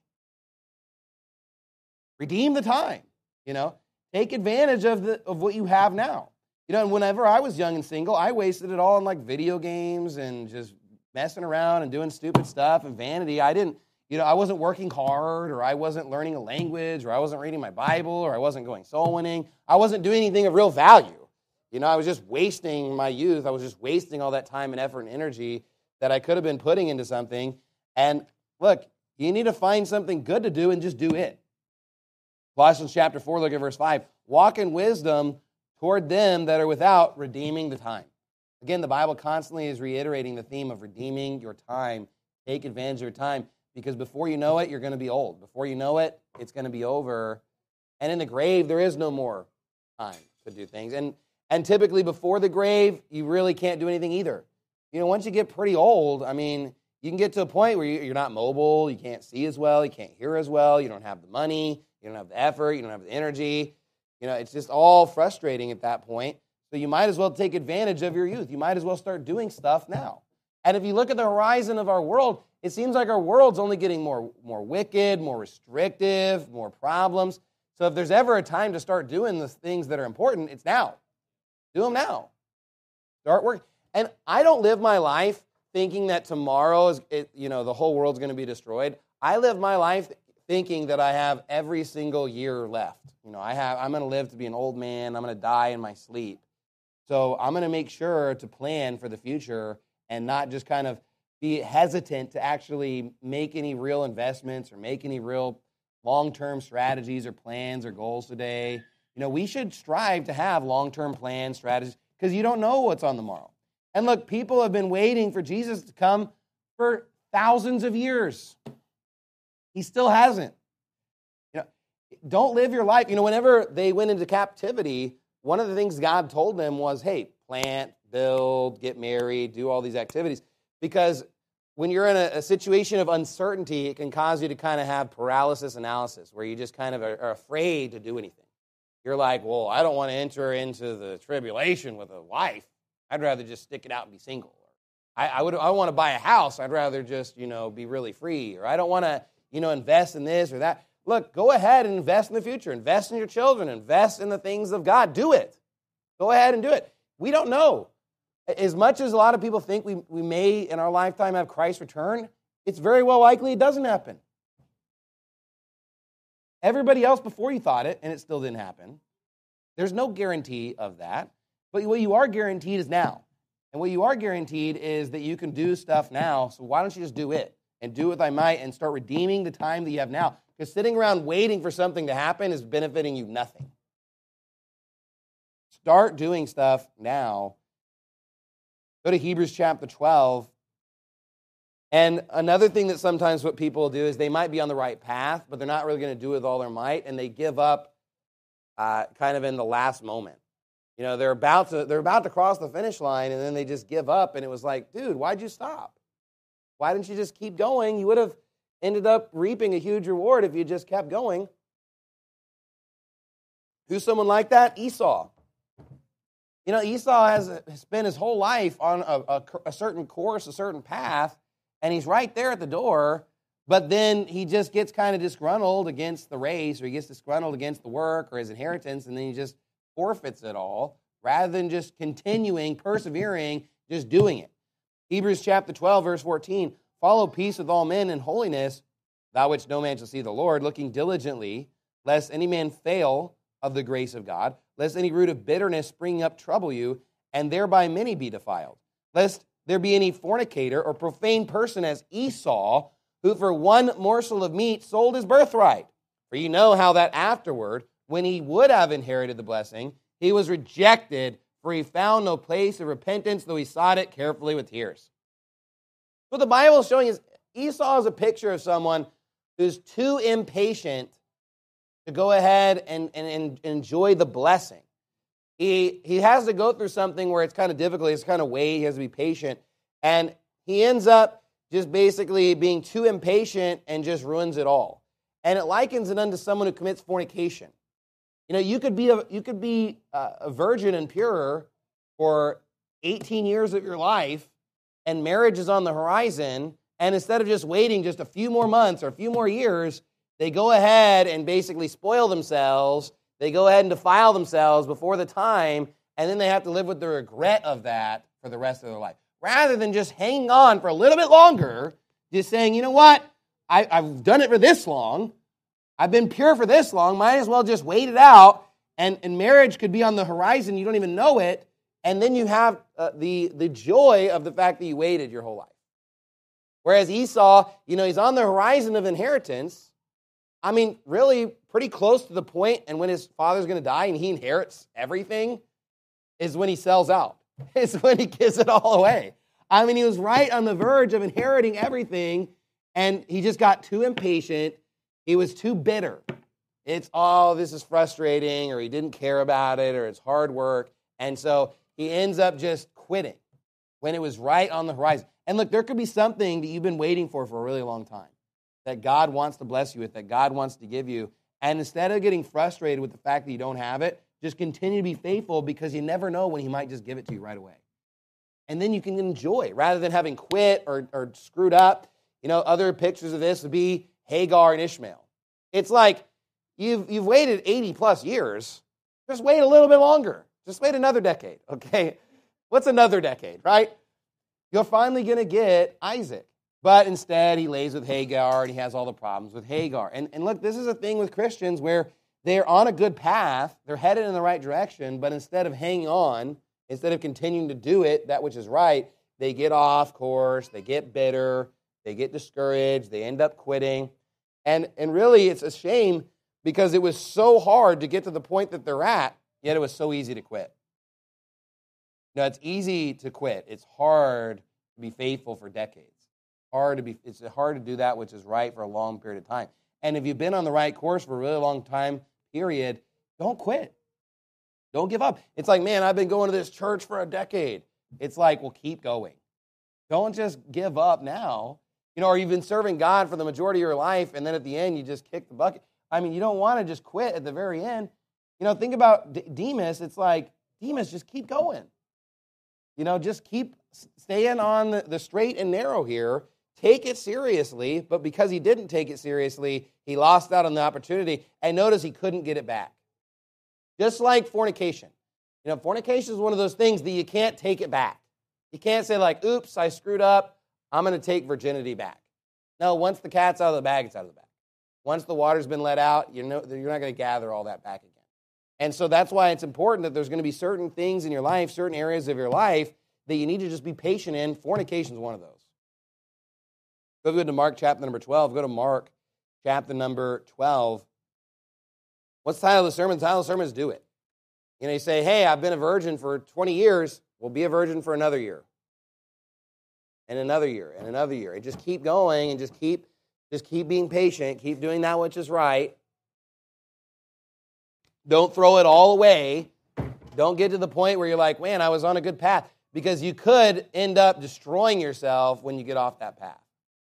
Redeem the time, you know. Take advantage of the of what you have now. You know, and whenever I was young and single, I wasted it all on like video games and just messing around and doing stupid stuff and vanity. I didn't, you know, I wasn't working hard, or I wasn't learning a language, or I wasn't reading my Bible, or I wasn't going soul winning. I wasn't doing anything of real value. You know, I was just wasting my youth. I was just wasting all that time and effort and energy that I could have been putting into something. And look, You need to find something good to do and just do it. Colossians chapter four, look at verse five. Walk in wisdom toward them that are without, redeeming the time. Again, the Bible constantly is reiterating the theme of redeeming your time. Take advantage of your time, because before you know it, you're going to be old. Before you know it, it's going to be over. And in the grave, there is no more time to do things. And, and typically before the grave, you really can't do anything either. You know, once you get pretty old, I mean, you can get to a point where you're not mobile, you can't see as well, you can't hear as well, you don't have the money, you don't have the effort, you don't have the energy. You know, it's just all frustrating at that point. So you might as well take advantage of your youth. You might as well start doing stuff now. And if you look at the horizon of our world, it seems like our world's only getting more, more wicked, more restrictive, more problems. So if there's ever a time to start doing the things that are important, it's now. Do them now. Start working. And I don't live my life thinking that tomorrow is, it, you know, the whole world's going to be destroyed. I live my life thinking that I have every single year left. You know, I have. I'm going to live to be an old man. I'm going to die in my sleep. So I'm going to make sure to plan for the future and not just kind of be hesitant to actually make any real investments or make any real long-term strategies or plans or goals today. You know, we should strive to have long-term plans, strategies, because you don't know what's on the morrow. And look, people have been waiting for Jesus to come for thousands of years. He still hasn't. You know, don't live your life. You know, whenever they went into captivity, one of the things God told them was, hey, plant, build, get married, do all these activities. Because when you're in a, a situation of uncertainty, it can cause you to kind of have paralysis analysis, where you just kind of are, are afraid to do anything. You're like, well, I don't want to enter into the tribulation with a wife. I'd rather just stick it out and be single. I, I would. I want to buy a house. I'd rather just, you know, be really free. Or I don't want to, you know, invest in this or that. Look, go ahead and invest in the future. Invest in your children. Invest in the things of God. Do it. Go ahead and do it. We don't know. As much as a lot of people think we, we may in our lifetime have Christ's return, it's very well likely it doesn't happen. Everybody else before you thought it, and it still didn't happen. There's no guarantee of that. But what you are guaranteed is now. And what you are guaranteed is that you can do stuff now, so why don't you just do it? And do with thy might and start redeeming the time that you have now. Because sitting around waiting for something to happen is benefiting you nothing. Start doing stuff now. Go to Hebrews chapter twelve. And another thing that sometimes what people do is they might be on the right path, but they're not really going to do it with all their might, and they give up uh, kind of in the last moment. You know, they're about to they're about to cross the finish line, and then they just give up, and it was like, dude, why'd you stop? Why didn't you just keep going? You would have ended up reaping a huge reward if you just kept going. Who's someone like that? Esau. You know, Esau has spent his whole life on a, a, a certain course, a certain path, and he's right there at the door, but then he just gets kind of disgruntled against the race, or he gets disgruntled against the work or his inheritance, and then he just forfeits it all, rather than just continuing, persevering, just doing it. Hebrews chapter twelve, verse fourteen, follow peace with all men and holiness, without which no man shall see the Lord, looking diligently, lest any man fail of the grace of God, lest any root of bitterness spring up trouble you, and thereby many be defiled. Lest there be any fornicator or profane person as Esau, who for one morsel of meat sold his birthright. For you know how that afterward, when he would have inherited the blessing, he was rejected, for he found no place of repentance, though he sought it carefully with tears. What the Bible is showing is Esau is a picture of someone who's too impatient to go ahead and, and, and enjoy the blessing. He, he has to go through something where it's kind of difficult. It's kind of wait. He has to be patient. And he ends up just basically being too impatient and just ruins it all. And it likens it unto someone who commits fornication. You know, you could be a, you could be a virgin and pure for eighteen years of your life, and marriage is on the horizon, and instead of just waiting just a few more months or a few more years, they go ahead and basically spoil themselves. They go ahead and defile themselves before the time, and then they have to live with the regret of that for the rest of their life. Rather than just hanging on for a little bit longer, just saying, you know what, I, I've done it for this long, I've been pure for this long, might as well just wait it out, and, and marriage could be on the horizon, you don't even know it, and then you have uh, the, the joy of the fact that you waited your whole life. Whereas Esau, you know, he's on the horizon of inheritance. I mean, really pretty close to the point, and when his father's going to die and he inherits everything, is when he sells out. It's when he gives it all away. I mean, he was right on the verge of inheriting everything, and he just got too impatient. He was too bitter. It's, oh, this is frustrating, or he didn't care about it, or it's hard work. And so he ends up just quitting when it was right on the horizon. And look, there could be something that you've been waiting for for a really long time that God wants to bless you with, that God wants to give you. And instead of getting frustrated with the fact that you don't have it, just continue to be faithful, because you never know when he might just give it to you right away. And then you can enjoy, rather than having quit or, or screwed up. You know, other pictures of this would be Hagar and Ishmael. It's like, you've, you've waited eighty plus years. Just wait a little bit longer. Just wait another decade, okay? What's another decade, right? You're finally going to get Isaac. But instead, he lays with Hagar, and he has all the problems with Hagar. And, and look, this is a thing with Christians where they're on a good path, they're headed in the right direction, but instead of hanging on, instead of continuing to do it, that which is right, they get off course, they get bitter, they get discouraged, they end up quitting. And, and really, it's a shame, because it was so hard to get to the point that they're at, yet it was so easy to quit. Now, it's easy to quit. It's hard to be faithful for decades. Hard to be, it's hard to do that which is right for a long period of time. And if you've been on the right course for a really long time period, don't quit. Don't give up. It's like, man, I've been going to this church for a decade. It's like, well, keep going. Don't just give up now. You know, or you've been serving God for the majority of your life, and then at the end, you just kick the bucket. I mean, you don't want to just quit at the very end. You know, think about D- Demas. It's like, Demas, just keep going. You know, just keep staying on the, the straight and narrow here. Take it seriously, but because he didn't take it seriously, he lost out on the opportunity, and notice he couldn't get it back. Just like fornication. You know, fornication is one of those things that you can't take it back. You can't say like, oops, I screwed up, I'm going to take virginity back. No, once the cat's out of the bag, it's out of the bag. Once the water's been let out, you know, you're not going to gather all that back again. And so that's why it's important that there's going to be certain things in your life, certain areas of your life that you need to just be patient in. Fornication is one of those. Go go to Mark chapter number twelve. Go to Mark chapter number twelve. What's the title of the sermon? The title of the sermon is Do It. You know, you say, hey, I've been a virgin for twenty years. Well, be a virgin for another year. And another year, and another year. And just keep going, and just keep, just keep being patient. Keep doing that which is right. Don't throw it all away. Don't get to the point where you're like, man, I was on a good path. Because you could end up destroying yourself when you get off that path.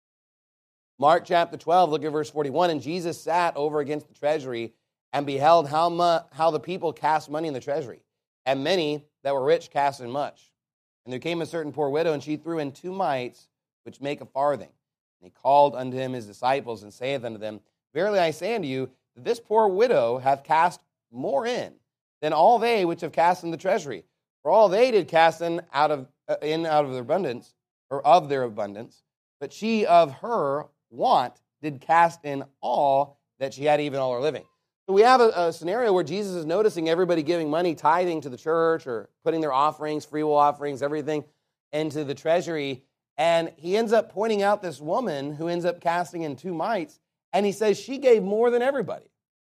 Mark chapter twelve, look at verse forty-one. And Jesus sat over against the treasury and beheld how, mu- how the people cast money in the treasury. And many that were rich cast in much. And there came a certain poor widow, and she threw in two mites, which make a farthing. And he called unto him his disciples, and saith unto them, Verily I say unto you, that this poor widow hath cast more in than all they which have cast in the treasury. For all they did cast in out of uh, in out of their abundance, or of their abundance, but she of her want did cast in all that she had, even all her living. So we have a, a scenario where Jesus is noticing everybody giving money, tithing to the church, or putting their offerings, free will offerings, everything into the treasury. And he ends up pointing out this woman who ends up casting in two mites, and he says she gave more than everybody.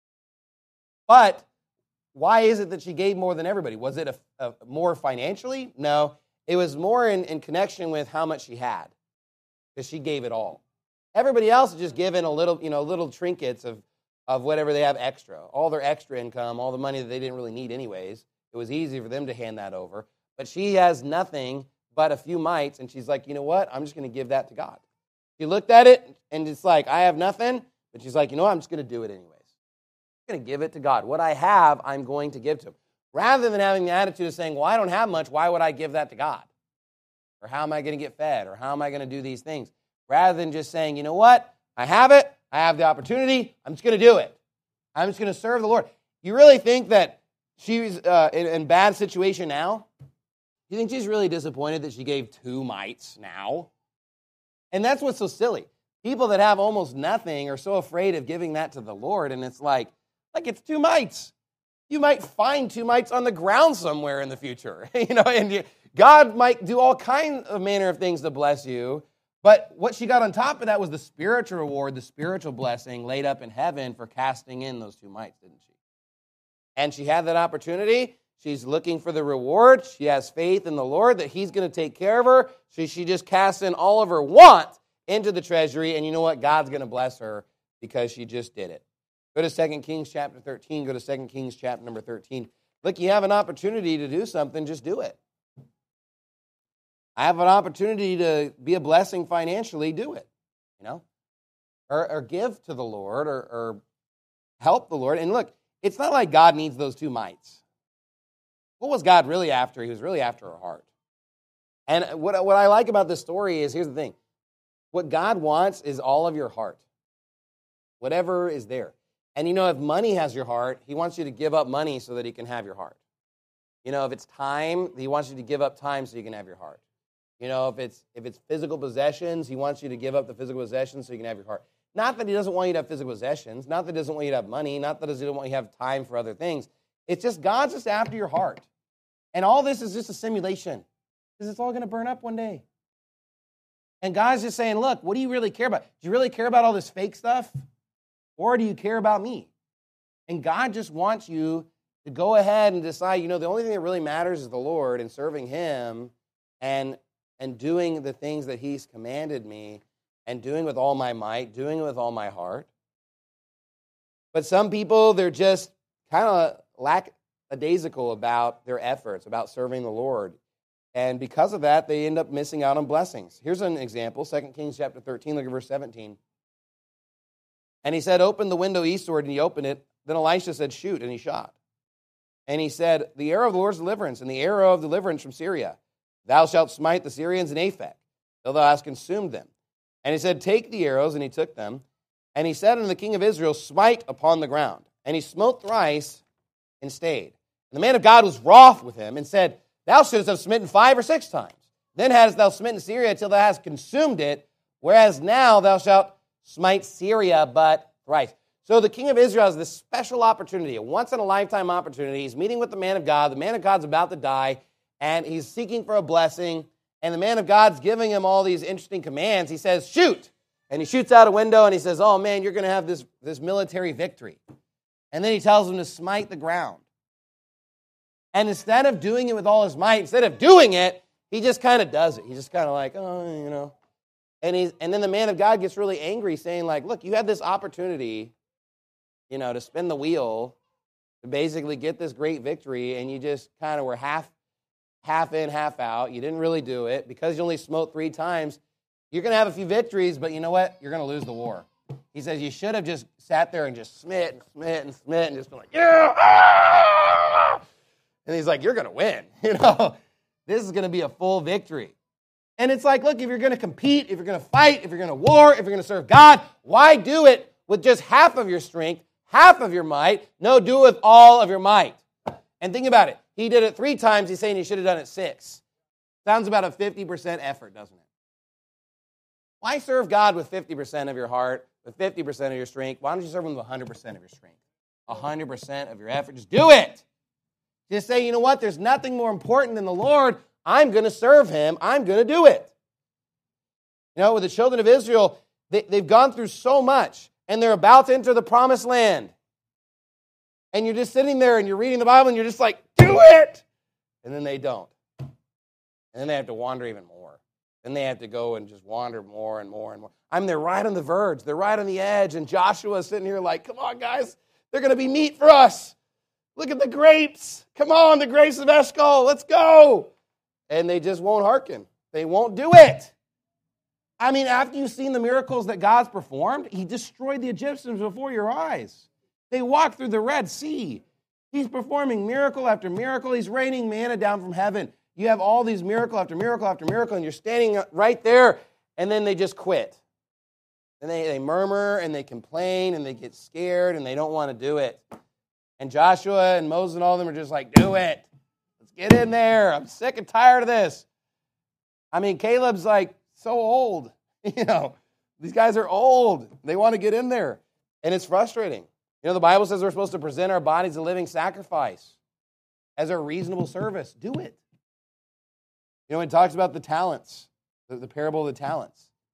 But why is it that she gave more than everybody? Was it a, a more financially? No, it was more in, in connection with how much she had, because she gave it all. Everybody else is just given a little, you know, little trinkets of, of whatever they have extra, all their extra income, all the money that they didn't really need anyways. It was easy for them to hand that over. But she has nothing but a few mites, and she's like, you know what? I'm just going to give that to God. She looked at it, and it's like, I have nothing, but she's like, you know what? I'm just going to do it anyways. I'm going to give it to God. What I have, I'm going to give to him. Rather than having the attitude of saying, well, I don't have much, why would I give that to God? Or how am I going to get fed? Or how am I going to do these things? Rather than just saying, you know what? I have it. I have the opportunity. I'm just going to do it. I'm just going to serve the Lord. You really think that she's uh, in a bad situation now? You think she's really disappointed that she gave two mites now? And that's what's so silly. People that have almost nothing are so afraid of giving that to the Lord, and it's like, like it's two mites. You might find two mites on the ground somewhere in the future, you know, and you, God might do all kinds of manner of things to bless you. But what she got on top of that was the spiritual reward, the spiritual blessing laid up in heaven for casting in those two mites, didn't she? And she had that opportunity. She's looking for the reward. She has faith in the Lord that he's going to take care of her. So she just casts in all of her want into the treasury. And you know what? God's going to bless her because she just did it. Go to Second Kings chapter thirteen. Go to Second Kings chapter number thirteen. Look, you have an opportunity to do something. Just do it. I have an opportunity to be a blessing financially. Do it. You know? Or, or give to the Lord or, or help the Lord. And look, it's not like God needs those two mites. What was God really after? He was really after her heart. And what, what I like about this story is, here's the thing. What God wants is all of your heart. Whatever is there. And you know, if money has your heart, he wants you to give up money so that he can have your heart. You know, if it's time, he wants you to give up time so you can have your heart. You know, if it's if it's physical possessions, he wants you to give up the physical possessions so you can have your heart. Not that he doesn't want you to have physical possessions, not that he doesn't want you to have money, not that he doesn't want you to have time for other things. It's just God's just after your heart. And all this is just a simulation because it's all going to burn up one day. And God's just saying, look, what do you really care about? Do you really care about all this fake stuff? Or do you care about me? And God just wants you to go ahead and decide, you know, the only thing that really matters is the Lord and serving him and, and doing the things that he's commanded me and doing with all my might, doing it with all my heart. But some people, they're just kind of lackadaisical about their efforts, about serving the Lord. And because of that, they end up missing out on blessings. Here's an example, Second Kings chapter thirteen, look at verse seventeen. And he said, open the window eastward, and he opened it. Then Elisha said, shoot, and he shot. And he said, the arrow of the Lord's deliverance, and the arrow of deliverance from Syria. Thou shalt smite the Syrians in Aphek, till thou hast consumed them. And he said, take the arrows, and he took them. And he said unto the king of Israel, smite upon the ground. And he smote thrice, and stayed. And the man of God was wroth with him, and said, thou shouldst have smitten five or six times. Then hadst thou smitten Syria till thou hast consumed it, whereas now thou shalt smite Syria but thrice. So the king of Israel has this special opportunity, a once-in-a-lifetime opportunity. He's meeting with the man of God. The man of God's about to die, and he's seeking for a blessing. And the man of God's giving him all these interesting commands. He says, shoot. And he shoots out a window, and he says, oh, man, you're going to have this, this military victory. And then he tells him to smite the ground. And instead of doing it with all his might, instead of doing it, he just kind of does it. He's just kind of like, oh, you know. And he's, and then the man of God gets really angry, saying, like, look, you had this opportunity, you know, to spin the wheel, to basically get this great victory, and you just kind of were half, half in, half out. You didn't really do it. Because you only smote three times, you're going to have a few victories, but you know what? You're going to lose the war. He says you should have just sat there and just smit and smit and smit and just been like, yeah, ah! And he's like, you're going to win. You know, this is going to be a full victory. And it's like, look, if you're going to compete, if you're going to fight, if you're going to war, if you're going to serve God, why do it with just half of your strength, half of your might? No, do it with all of your might. And think about it. He did it three times. He's saying he should have done it six. Sounds about a fifty percent effort, doesn't it? Why serve God with fifty percent of your heart, with fifty percent of your strength? Why don't you serve him with one hundred percent of your strength? one hundred percent of your effort. Just do it. Just say, you know what? There's nothing more important than the Lord. I'm going to serve him. I'm going to do it. You know, with the children of Israel, they, they've gone through so much, and they're about to enter the promised land. And you're just sitting there, and you're reading the Bible, and you're just like, do it! And then they don't. And then they have to wander even more. Then they have to go and just wander more and more and more. I mean, they're right on the verge. They're right on the edge, and Joshua's sitting here like, come on, guys. They're going to be meat for us. Look at the grapes. Come on, the grapes of Eshcol. Let's go. And they just won't hearken. They won't do it. I mean, after you've seen the miracles that God's performed, he destroyed the Egyptians before your eyes. They walked through the Red Sea. He's performing miracle after miracle. He's raining manna down from heaven. You have all these miracle after miracle after miracle, and you're standing right there, and then they just quit. And they, they murmur, and they complain, and they get scared, and they don't want to do it. And Joshua and Moses and all of them are just like, do it. Get in there. I'm sick and tired of this. I mean, Caleb's like so old. You know, these guys are old. They want to get in there. And it's frustrating. You know, the Bible says we're supposed to present our bodies a living sacrifice as a reasonable service. Do it. You know, it talks about the talents, the, the parable of the talents.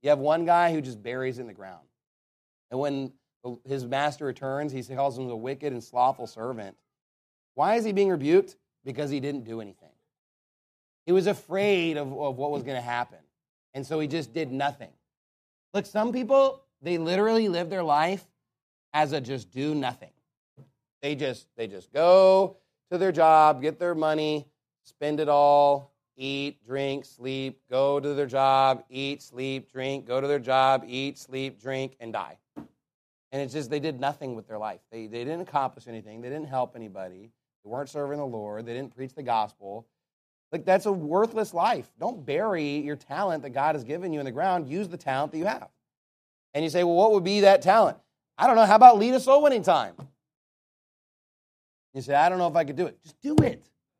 You have one guy who just buries it in the ground. And when his master returns, he calls him a wicked and slothful servant. Why is he being rebuked? Because he didn't do anything. He was afraid of, of what was going to happen. And so he just did nothing. Look, some people, they literally live their life as a just do nothing. They just they just go to their job, get their money, spend it all, eat, drink, sleep, go to their job, eat, sleep, drink, go to their job, eat, sleep, drink, and die. And it's just they did nothing with their life. They, they didn't accomplish anything. They didn't help anybody. They weren't serving the Lord. They didn't preach the gospel. Like, that's a worthless life. Don't bury your talent that God has given you in the ground. Use the talent that you have. And you say, well, what would be that talent? I don't know. How about lead a soul winning time? You say, I don't know if I could do it. Just do it.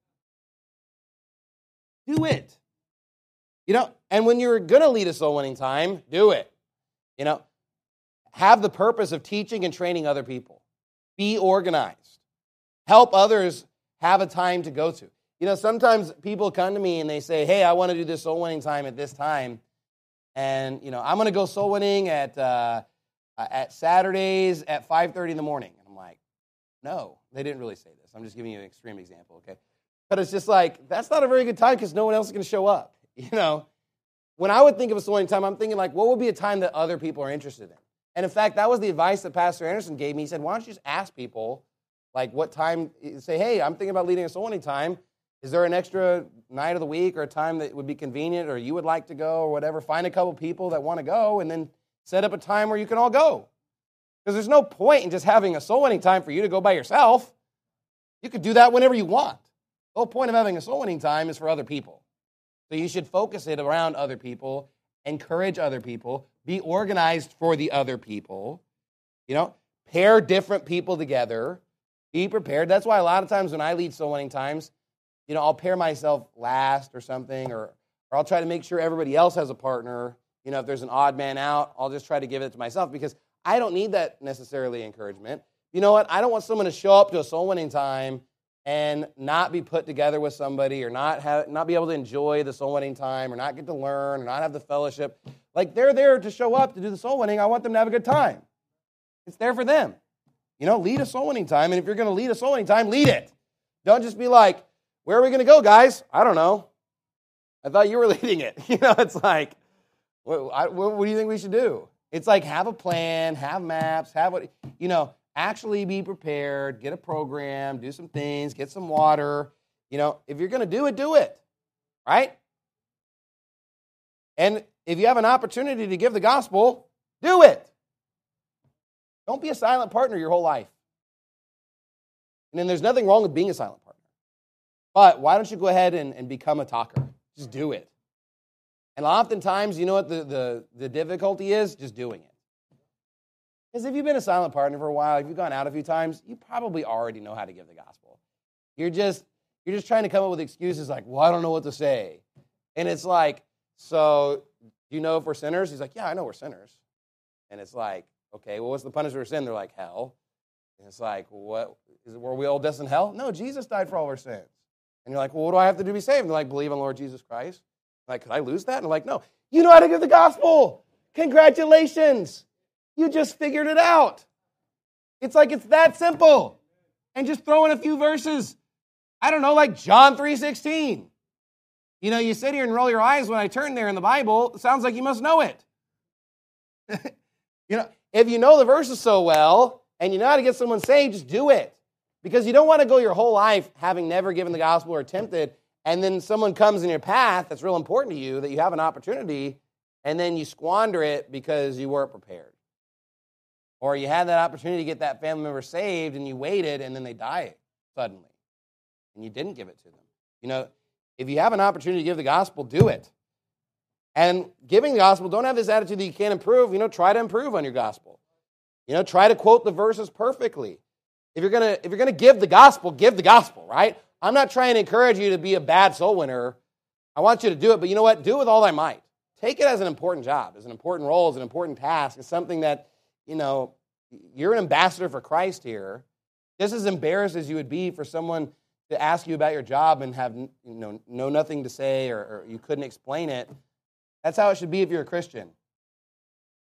Do it. You know, and when you're going to lead a soul winning time, do it. You know, have the purpose of teaching and training other people. Be organized. Help others have a time to go to. You know, sometimes people come to me and they say, hey, I want to do this soul winning time at this time. And, you know, I'm going to go soul winning at uh, at Saturdays at five thirty in the morning. And I'm like, no, they didn't really say this. I'm just giving you an extreme example, okay? But it's just like, that's not a very good time because no one else is going to show up. You know, when I would think of a soul winning time, I'm thinking like, what would be a time that other people are interested in? And in fact, that was the advice that Pastor Anderson gave me. He said, why don't you just ask people, like what time, say, hey, I'm thinking about leading a soul winning time. Is there an extra night of the week or a time that would be convenient or you would like to go or whatever? Find a couple people that want to go and then set up a time where you can all go. Because there's no point in just having a soul winning time for you to go by yourself. You could do that whenever you want. The whole point of having a soul winning time is for other people. So you should focus it around other people, encourage other people, be organized for the other people. You know, pair different people together, be prepared. That's why a lot of times when I lead soul winning times, you know, I'll pair myself last or something, or, or I'll try to make sure everybody else has a partner. You know, if there's an odd man out, I'll just try to give it to myself because I don't need that necessarily encouragement. You know what? I don't want someone to show up to a soul winning time and not be put together with somebody or not have not be able to enjoy the soul winning time or not get to learn or not have the fellowship. Like, they're there to show up to do the soul winning. I want them to have a good time. It's there for them. You know, lead a soul winning time, and if you're going to lead a soul winning time, lead it. Don't just be like, where are we going to go, guys? I don't know. I thought you were leading it. You know, it's like, what, I, what, what do you think we should do? It's like, have a plan, have maps, have what, you know, actually be prepared, get a program, do some things, get some water. You know, if you're going to do it, do it, right? And if you have an opportunity to give the gospel, do it. Don't be a silent partner your whole life. And then there's nothing wrong with being a silent partner. But why don't you go ahead and, and become a talker? Just do it. And oftentimes, you know what the, the, the difficulty is? Just doing it. Because if you've been a silent partner for a while, if you've gone out a few times, you probably already know how to give the gospel. You're just you're just trying to come up with excuses like, well, I don't know what to say. And it's like, so do you know if we're sinners? He's like, yeah, I know we're sinners. And it's like, okay, well, what's the punishment for sin? They're like, hell. And it's like, well, what? Is it, were we all destined hell? No, Jesus died for all our sins. And you're like, well, what do I have to do to be saved? And they're like, believe on Lord Jesus Christ. I'm like, could I lose that? And they're like, no. You know how to give the gospel. Congratulations. You just figured it out. It's like it's that simple. And just throw in a few verses. I don't know, like John three sixteen. You know, you sit here and roll your eyes when I turn there in the Bible. It sounds like you must know it. You know, if you know the verses so well and you know how to get someone saved, just do it. Because you don't want to go your whole life having never given the gospel or attempted, and then someone comes in your path that's real important to you, that you have an opportunity, and then you squander it because you weren't prepared. Or you had that opportunity to get that family member saved, and you waited, and then they die suddenly, and you didn't give it to them. You know, if you have an opportunity to give the gospel, do it. And giving the gospel, don't have this attitude that you can't improve. You know, try to improve on your gospel. You know, try to quote the verses perfectly. If you're gonna, if you're gonna give the gospel, give the gospel, right? I'm not trying to encourage you to be a bad soul winner. I want you to do it, but you know what? Do it with all thy might. Take it as an important job, as an important role, as an important task. It's something that, you know, you're an ambassador for Christ here. Just as embarrassed as you would be for someone to ask you about your job and have, you know, know nothing to say or, or you couldn't explain it. That's how it should be if you're a Christian.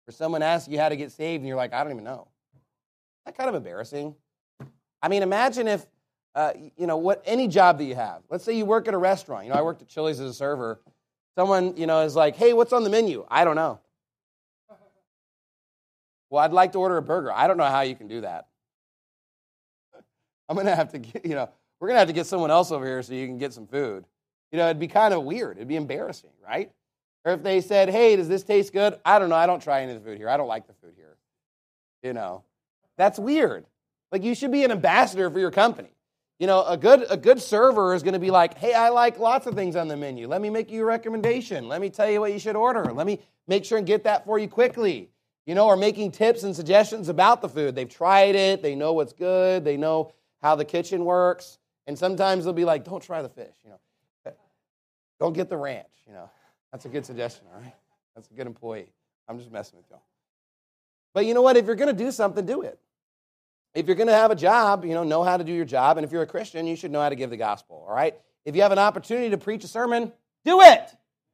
Or someone asks you how to get saved, and you're like, I don't even know. That's kind of embarrassing. I mean, imagine if, uh, you know, what any job that you have. Let's say you work at a restaurant. You know, I worked at Chili's as a server. Someone, you know, is like, hey, what's on the menu? I don't know. Well, I'd like to order a burger. I don't know how you can do that. I'm going to have to get, you know, we're going to have to get someone else over here so you can get some food. You know, it'd be kind of weird. It'd be embarrassing, right? Or if they said, hey, does this taste good? I don't know. I don't try any of the food here. I don't like the food here. You know, that's weird. Like, you should be an ambassador for your company. You know, a good a good server is going to be like, hey, I like lots of things on the menu. Let me make you a recommendation. Let me tell you what you should order. Let me make sure and get that for you quickly. You know, or making tips and suggestions about the food. They've tried it. They know what's good. They know how the kitchen works. And sometimes they'll be like, don't try the fish. You know, don't get the ranch. You know, that's a good suggestion, all right? That's a good employee. I'm just messing with y'all. But you know what? If you're going to do something, do it. If you're going to have a job, you know, know how to do your job. And if you're a Christian, you should know how to give the gospel, all right? If you have an opportunity to preach a sermon, do it.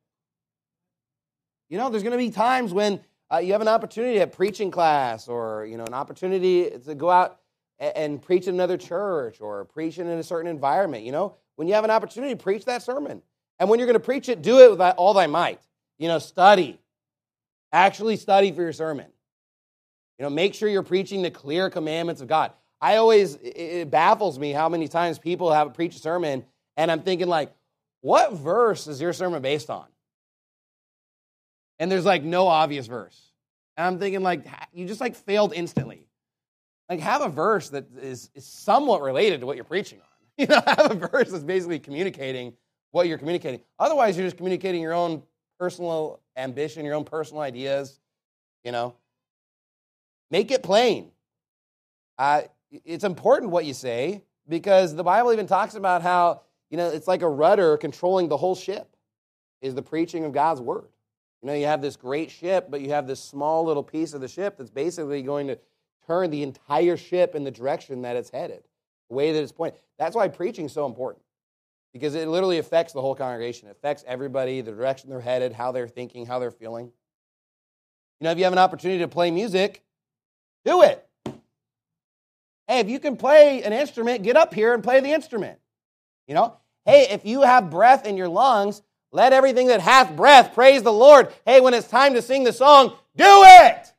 You know, there's going to be times when uh, you have an opportunity at preaching class or, you know, an opportunity to go out and, and preach in another church or preach in a certain environment. You know, when you have an opportunity, preach that sermon. And when you're going to preach it, do it with all thy might. You know, study. Actually study for your sermon. You know, make sure you're preaching the clear commandments of God. I always, it baffles me how many times people have preached a sermon, and I'm thinking like, what verse is your sermon based on? And there's like no obvious verse. And I'm thinking like, you just like failed instantly. Like have a verse that is, is somewhat related to what you're preaching on. You know, have a verse that's basically communicating what you're communicating. Otherwise, you're just communicating your own personal ambition, your own personal ideas, you know. Make it plain. Uh, it's important what you say because the Bible even talks about how, you know, it's like a rudder controlling the whole ship is the preaching of God's word. You know, you have this great ship, but you have this small little piece of the ship that's basically going to turn the entire ship in the direction that it's headed, the way that it's pointed. That's why preaching is so important because it literally affects the whole congregation. It affects everybody, the direction they're headed, how they're thinking, how they're feeling. You know, if you have an opportunity to play music, do it. Hey, if you can play an instrument, get up here and play the instrument. You know? Hey, if you have breath in your lungs, let everything that hath breath praise the Lord. Hey, when it's time to sing the song, do it.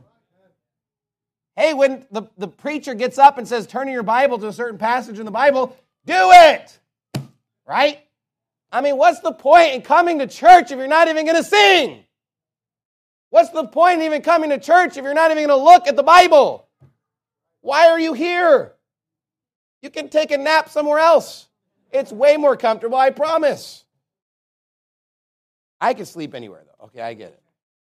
Hey, when the, the preacher gets up and says, turn in your Bible to a certain passage in the Bible, do it. Right? I mean, what's the point in coming to church if you're not even going to sing? What's the point in even coming to church if you're not even going to look at the Bible? Why are you here? You can take a nap somewhere else. It's way more comfortable, I promise. I can sleep anywhere, though. Okay, I get it.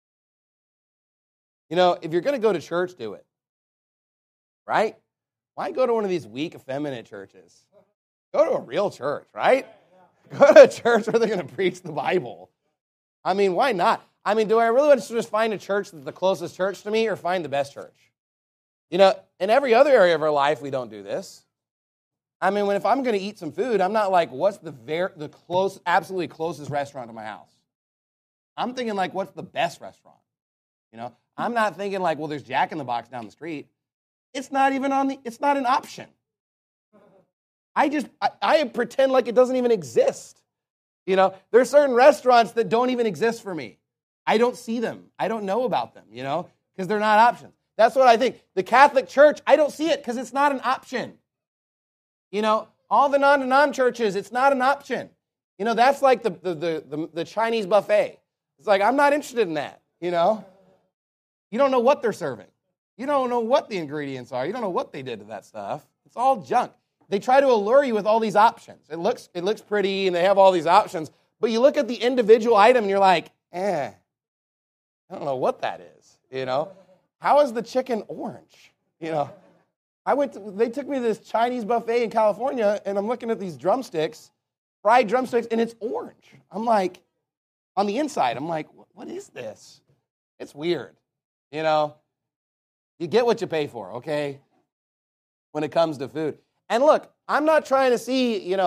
You know, if you're going to go to church, do it. Right? Why go to one of these weak, effeminate churches? Go to a real church, right? Go to a church where they're going to preach the Bible. I mean, why not? I mean, do I really want to just find a church that's the closest church to me or find the best church? You know, in every other area of our life, we don't do this. I mean, when if I'm going to eat some food, I'm not like, what's the very, the close, absolutely closest restaurant to my house? I'm thinking like, what's the best restaurant? You know, I'm not thinking like, well, there's Jack in the Box down the street. It's not even on the, it's not an option. I just, I, I pretend like it doesn't even exist. You know, there's certain restaurants that don't even exist for me. I don't see them. I don't know about them, you know, because they're not options. That's what I think. The Catholic Church, I don't see it because it's not an option. You know, all the non-denom churches, it's not an option. You know, that's like the, the, the, the, the Chinese buffet. It's like, I'm not interested in that, you know. You don't know what they're serving. You don't know what the ingredients are. You don't know what they did to that stuff. It's all junk. They try to allure you with all these options. It looks, it looks pretty and they have all these options, but you look at the individual item and you're like, eh, I don't know what that is, you know. How is the chicken orange? You know, I went to, they took me to this Chinese buffet in California, and I'm looking at these drumsticks, fried drumsticks, and it's orange. I'm like, on the inside, I'm like, what is this? It's weird, you know. You get what you pay for, okay, when it comes to food. And look, I'm not trying to see, you know,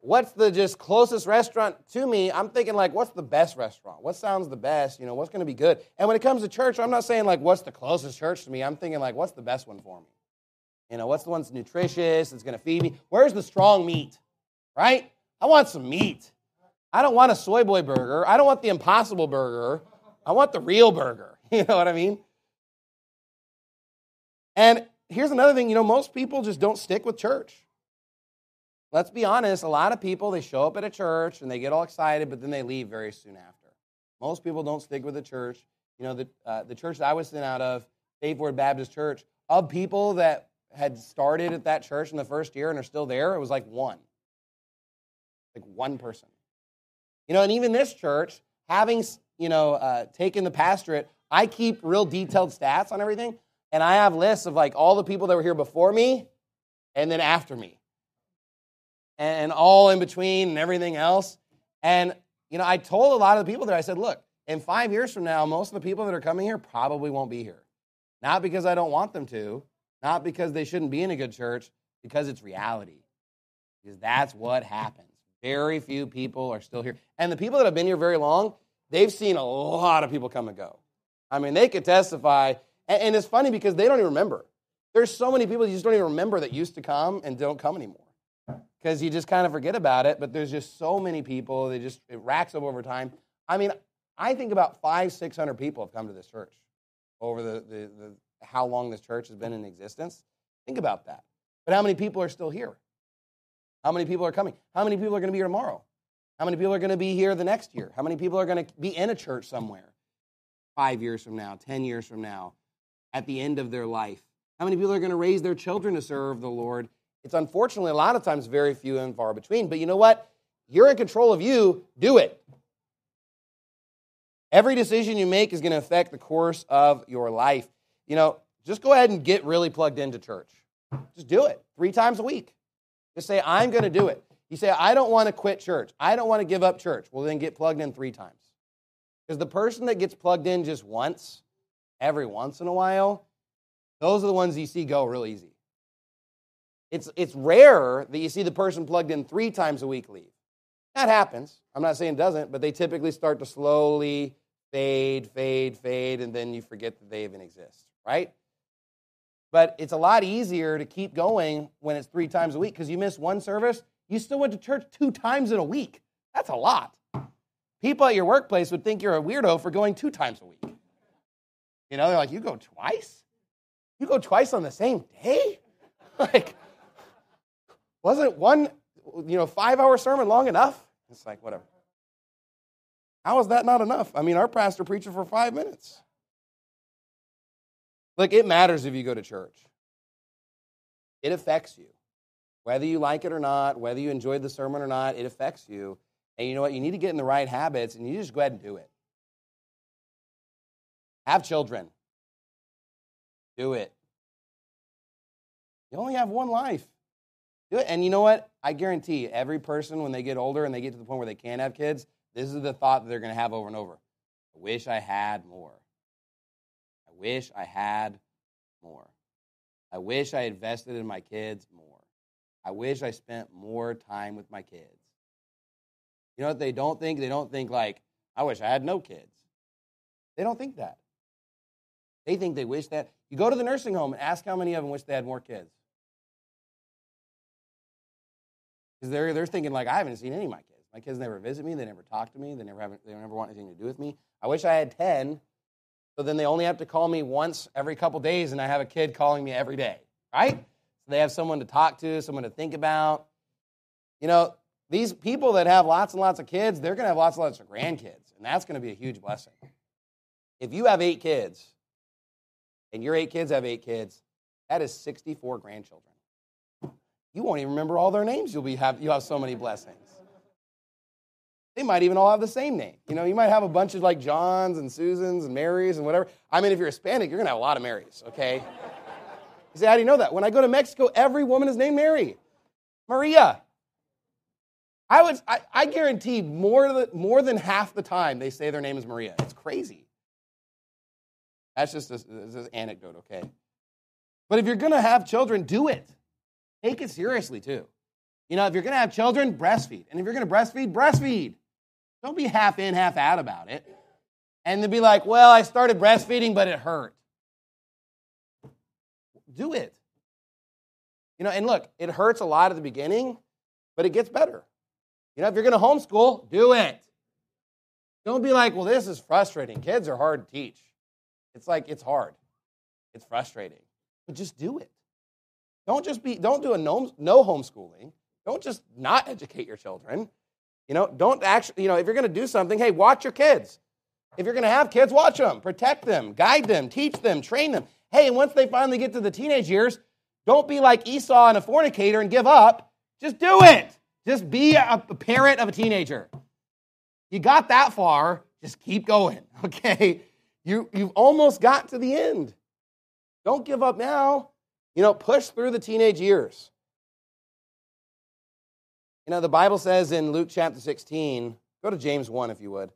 what's the just closest restaurant to me, I'm thinking like, what's the best restaurant? What sounds the best? You know, what's going to be good? And when it comes to church, I'm not saying like, what's the closest church to me? I'm thinking like, what's the best one for me? You know, what's the one that's nutritious, that's going to feed me? Where's the strong meat, right? I want some meat. I don't want a soy boy burger. I don't want the Impossible Burger. I want the real burger. You know what I mean? And here's another thing, you know, most people just don't stick with church. Let's be honest, a lot of people, they show up at a church and they get all excited, but then they leave very soon after. Most people don't stick with the church. You know, the, uh, the church that I was sent out of, Faith Word Baptist Church, of people that had started at that church in the first year and are still there, it was like one. Like one person. You know, and even this church, having, you know, uh, taken the pastorate, I keep real detailed stats on everything, and I have lists of like all the people that were here before me and then after me. And all in between and everything else. And, you know, I told a lot of the people there, I said, look, in five years from now, most of the people that are coming here probably won't be here. Not because I don't want them to, not because they shouldn't be in a good church, because it's reality. Because that's what happens. Very few people are still here. And the people that have been here very long, they've seen a lot of people come and go. I mean, they could testify. And, and it's funny because they don't even remember. There's so many people you just don't even remember that used to come and don't come anymore. Because you just kind of forget about it, but there's just so many people, they just, it racks up over time. I mean, I think about five, six hundred people have come to this church over the, the, the how long this church has been in existence. Think about that. But how many people are still here? How many people are coming? How many people are going to be here tomorrow? How many people are going to be here the next year? How many people are going to be in a church somewhere five years from now, ten years from now, at the end of their life? How many people are going to raise their children to serve the Lord? It's unfortunately a lot of times very few and far between. But you know what? You're in control of you. Do it. Every decision you make is going to affect the course of your life. You know, just go ahead and get really plugged into church. Just do it three times a week. Just say, I'm going to do it. You say, I don't want to quit church. I don't want to give up church. Well, then get plugged in three times. Because the person that gets plugged in just once, every once in a while, those are the ones you see go real easy. It's it's rare that you see the person plugged in three times a week leave. That happens. I'm not saying it doesn't, but they typically start to slowly fade, fade, fade, and then you forget that they even exist, right? But it's a lot easier to keep going when it's three times a week because you miss one service, you still went to church two times in a week. That's a lot. People at your workplace would think you're a weirdo for going two times a week. You know, they're like, you go twice? You go twice on the same day? Like, wasn't one, you know, five-hour sermon long enough? It's like, whatever. How is that not enough? I mean, our pastor preaches for five minutes. Look, it matters if you go to church. It affects you. Whether you like it or not, whether you enjoyed the sermon or not, it affects you. And you know what? You need to get in the right habits, and you just go ahead and do it. Have children. Do it. You only have one life. Do it. And you know what? I guarantee every person, when they get older and they get to the point where they can't have kids, this is the thought that they're going to have over and over. I wish I had more. I wish I had more. I wish I invested in my kids more. I wish I spent more time with my kids. You know what they don't think? They don't think like, I wish I had no kids. They don't think that. They think they wish that. You go to the nursing home and ask how many of them wish they had more kids. Because they're, they're thinking like, I haven't seen any of my kids. My kids never visit me. They never talk to me. They never, have, they never want anything to do with me. I wish I had ten, so then they only have to call me once every couple days, and I have a kid calling me every day, right? So they have someone to talk to, someone to think about. You know, these people that have lots and lots of kids, they're going to have lots and lots of grandkids, and that's going to be a huge blessing. If you have eight kids, and your eight kids have eight kids, that is sixty-four grandchildren. You won't even remember all their names. You'll be have you have so many blessings. They might even all have the same name. You know, you might have a bunch of like Johns and Susans and Marys and whatever. I mean, if you're Hispanic, you're going to have a lot of Marys, okay? You say, how do you know that? When I go to Mexico, every woman is named Mary. Maria. I would, I, I guarantee more than, more than half the time they say their name is Maria. It's crazy. That's just an anecdote, okay? But if you're going to have children, do it. Take it seriously, too. You know, if you're going to have children, breastfeed. And if you're going to breastfeed, breastfeed. Don't be half in, half out about it. And then be like, well, I started breastfeeding, but it hurt. Do it. You know, and look, it hurts a lot at the beginning, but it gets better. You know, if you're going to homeschool, do it. Don't be like, well, this is frustrating. Kids are hard to teach. It's like, it's hard. It's frustrating. But just do it. Don't just be, don't do a no, no homeschooling. Don't just not educate your children. You know, don't actually, you know, if you're going to do something, hey, watch your kids. If you're going to have kids, watch them, protect them, guide them, teach them, train them. Hey, and once they finally get to the teenage years, don't be like Esau and a fornicator and give up. Just do it. Just be a parent of a teenager. You got that far, just keep going, okay? You, you've almost got to the end. Don't give up now. You know, push through the teenage years. You know, the Bible says in Luke chapter sixteen, go to James one if you would.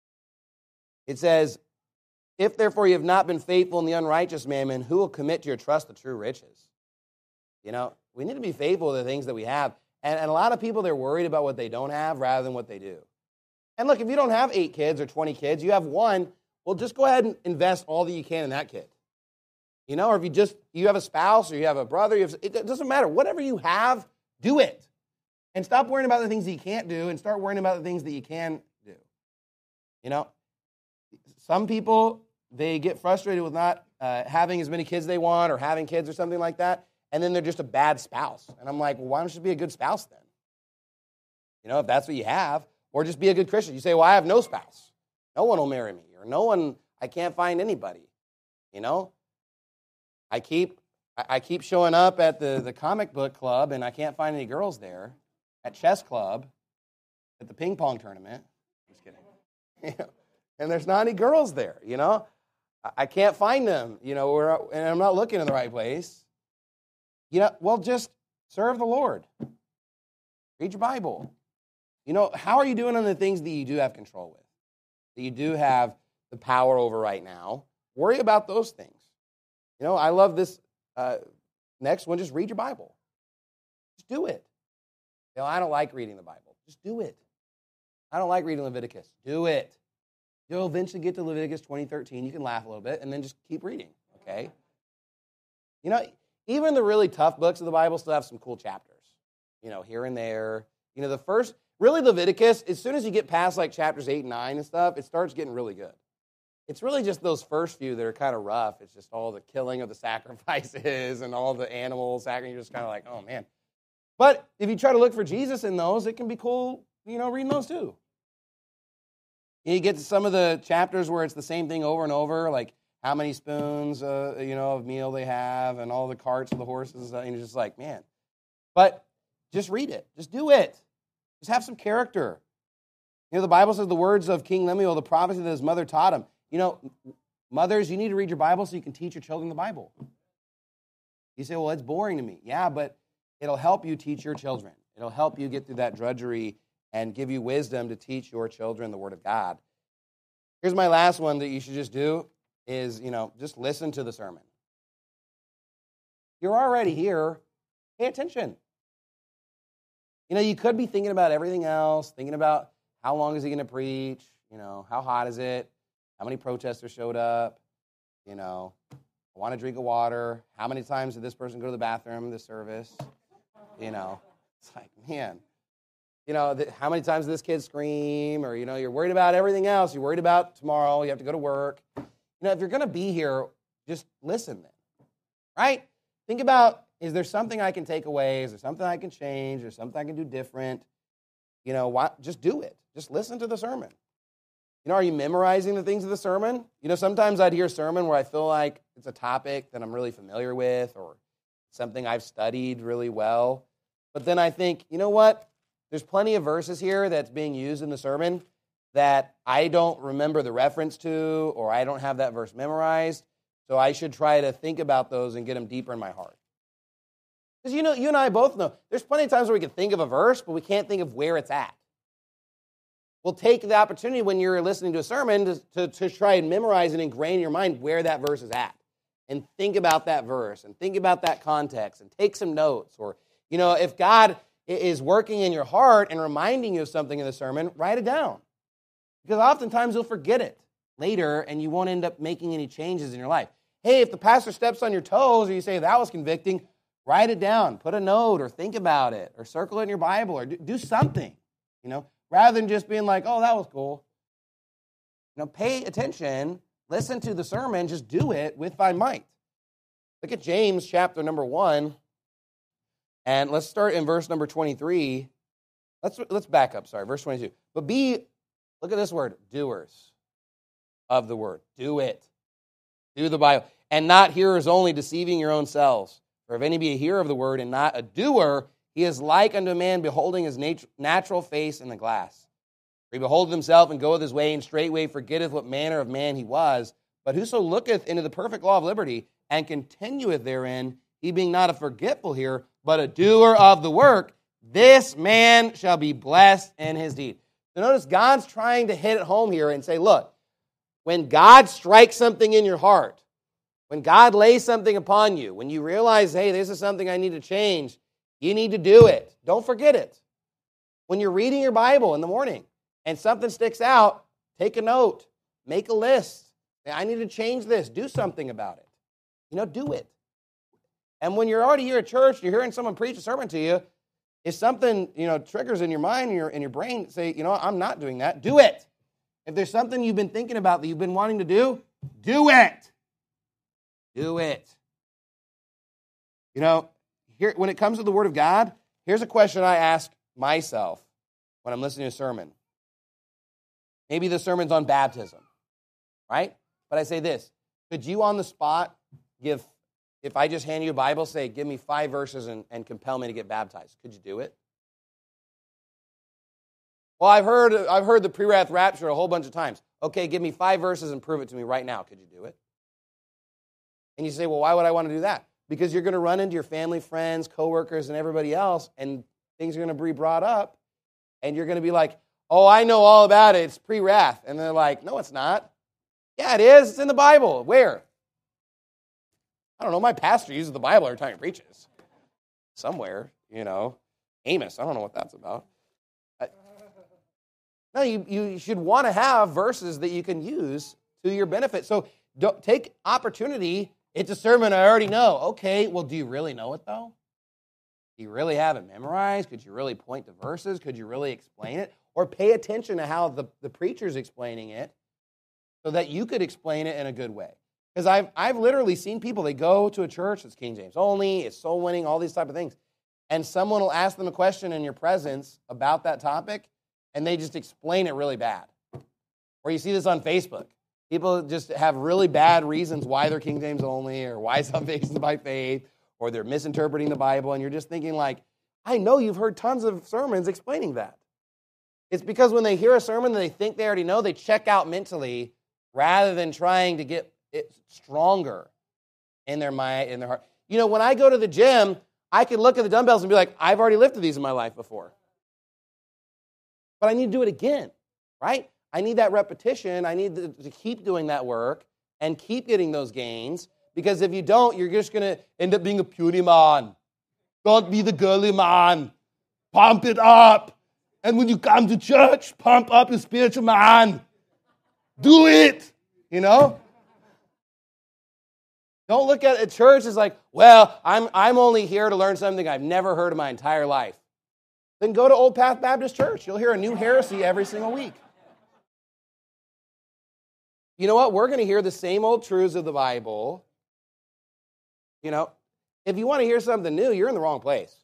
It says, if therefore you have not been faithful in the unrighteous mammon, who will commit to your trust the true riches? You know, we need to be faithful to the things that we have. And, and a lot of people, they're worried about what they don't have rather than what they do. And look, if you don't have eight kids or twenty kids, you have one, well, just go ahead and invest all that you can in that kid. You know, or if you just, you have a spouse or you have a brother, you have, it doesn't matter. Whatever you have, do it. And stop worrying about the things that you can't do and start worrying about the things that you can do. You know, some people, they get frustrated with not uh, having as many kids they want or having kids or something like that, and then they're just a bad spouse. And I'm like, well, why don't you just be a good spouse then? You know, if that's what you have, or just be a good Christian. You say, well, I have no spouse. No one will marry me, or no one, I can't find anybody. You know, I keep I keep showing up at the, the comic book club, and I can't find any girls there. At chess club, at the ping pong tournament. Just kidding. And there's not any girls there, you know. I can't find them, you know, we're, and I'm not looking in the right place. You know, well, just serve the Lord. Read your Bible. You know, how are you doing on the things that you do have control with, that you do have the power over right now? Worry about those things. You know, I love this uh, next one, just read your Bible. Just do it. You know, I don't like reading the Bible. Just do it. I don't like reading Leviticus. Do it. You'll eventually get to Leviticus twenty thirteen. You can laugh a little bit and then just keep reading, okay? You know, even the really tough books of the Bible still have some cool chapters, you know, here and there. You know, the first, really Leviticus, as soon as you get past like chapters eight and nine and stuff, it starts getting really good. It's really just those first few that are kind of rough. It's just all the killing of the sacrifices and all the animals. You're just kind of like, oh, man. But if you try to look for Jesus in those, it can be cool, you know, reading those too. You get to some of the chapters where it's the same thing over and over, like how many spoons, uh, you know, of meal they have and all the carts of the horses, and you're just like, man. But just read it. Just do it. Just have some character. You know, the Bible says the words of King Lemuel, the prophecy that his mother taught him. You know, mothers, you need to read your Bible so you can teach your children the Bible. You say, well, it's boring to me. Yeah, but it'll help you teach your children. It'll help you get through that drudgery and give you wisdom to teach your children the Word of God. Here's my last one that you should just do is, you know, just listen to the sermon. You're already here. Pay attention. You know, you could be thinking about everything else, thinking about how long is he going to preach, you know, how hot is it, how many protesters showed up, you know, I want a drink of water, how many times did this person go to the bathroom in this service, you know. It's like, man, you know, the, how many times did this kid scream, or, you know, you're worried about everything else. You're worried about tomorrow, you have to go to work. You know, if you're going to be here, just listen then, right? Think about, is there something I can take away? Is there something I can change? Is there something I can do different? You know, why, just do it. Just listen to the sermon. You know, are you memorizing the things of the sermon? You know, sometimes I'd hear a sermon where I feel like it's a topic that I'm really familiar with or something I've studied really well. But then I think, you know what? There's plenty of verses here that's being used in the sermon that I don't remember the reference to, or I don't have that verse memorized. So I should try to think about those and get them deeper in my heart. Because you know, you and I both know, there's plenty of times where we can think of a verse, but we can't think of where it's at. We'll take the opportunity when you're listening to a sermon to, to, to try and memorize and ingrain in your mind where that verse is at. And think about that verse, and think about that context, and take some notes. Or, you know, if God is working in your heart and reminding you of something in the sermon, write it down. Because oftentimes you'll forget it later and you won't end up making any changes in your life. Hey, if the pastor steps on your toes or you say, that was convicting, write it down. Put a note or think about it or circle it in your Bible or do, do something, you know, rather than just being like, oh, that was cool. You know, pay attention, listen to the sermon, just do it with thy might. Look at James chapter number one, and let's start in verse number twenty-three. Let's, let's back up, sorry, verse twenty-two. But be, look at this word, doers of the word. Do it. Do the Bible. And not hearers only, deceiving your own selves. For if any be a hearer of the word and not a doer, he is like unto a man beholding his nat- natural face in the glass. For he beholdeth himself and goeth his way, and straightway forgetteth what manner of man he was. But whoso looketh into the perfect law of liberty, and continueth therein, he being not a forgetful hearer, but a doer of the work, this man shall be blessed in his deed. So notice God's trying to hit it home here and say, look, when God strikes something in your heart, when God lays something upon you, when you realize, hey, this is something I need to change, you need to do it. Don't forget it. When you're reading your Bible in the morning and something sticks out, take a note, make a list. I need to change this. Do something about it. You know, do it. And when you're already here at church, you're hearing someone preach a sermon to you, if something, you know, triggers in your mind and your, in your brain, say, you know, I'm not doing that, do it. If there's something you've been thinking about that you've been wanting to do, do it. Do it. You know, here when it comes to the Word of God, here's a question I ask myself when I'm listening to a sermon. Maybe the sermon's on baptism, right? But I say this, could you on the spot give, if I just hand you a Bible, say, give me five verses and, and compel me to get baptized? Could you do it? Well, I've heard I've heard the pre-wrath rapture a whole bunch of times. Okay, give me five verses and prove it to me right now. Could you do it? And you say, well, why would I want to do that? Because you're going to run into your family, friends, coworkers, and everybody else, and things are going to be brought up, and you're going to be like, oh, I know all about it. It's pre-wrath. And they're like, no, it's not. Yeah, it is. It's in the Bible. Where? I don't know. My pastor uses the Bible every time he preaches. Somewhere, you know. Amos, I don't know what that's about. I, no, you, you should want to have verses that you can use to your benefit. So don't take opportunity. It's a sermon I already know. Okay, well, do you really know it, though? Do you really have it memorized? Could you really point to verses? Could you really explain it? Or pay attention to how the, the preacher's explaining it so that you could explain it in a good way. Because I've, I've literally seen people, they go to a church that's King James only, it's soul winning, all these type of things. And someone will ask them a question in your presence about that topic, and they just explain it really bad. Or you see this on Facebook. People just have really bad reasons why they're King James only, or why salvation's by faith, or they're misinterpreting the Bible, and you're just thinking like, I know you've heard tons of sermons explaining that. It's because when they hear a sermon that they think they already know, they check out mentally rather than trying to get it stronger in their mind, in their heart. You know, when I go to the gym, I can look at the dumbbells and be like, I've already lifted these in my life before. But I need to do it again, right? I need that repetition. I need to keep doing that work and keep getting those gains, because if you don't, you're just going to end up being a puny man. Don't be the girly man. Pump it up. And when you come to church, pump up your spiritual man. Do it, you know? Don't look at a church as like, well, I'm, I'm only here to learn something I've never heard in my entire life. Then go to Old Path Baptist Church. You'll hear a new heresy every single week. You know what? We're going to hear the same old truths of the Bible. You know, if you want to hear something new, you're in the wrong place.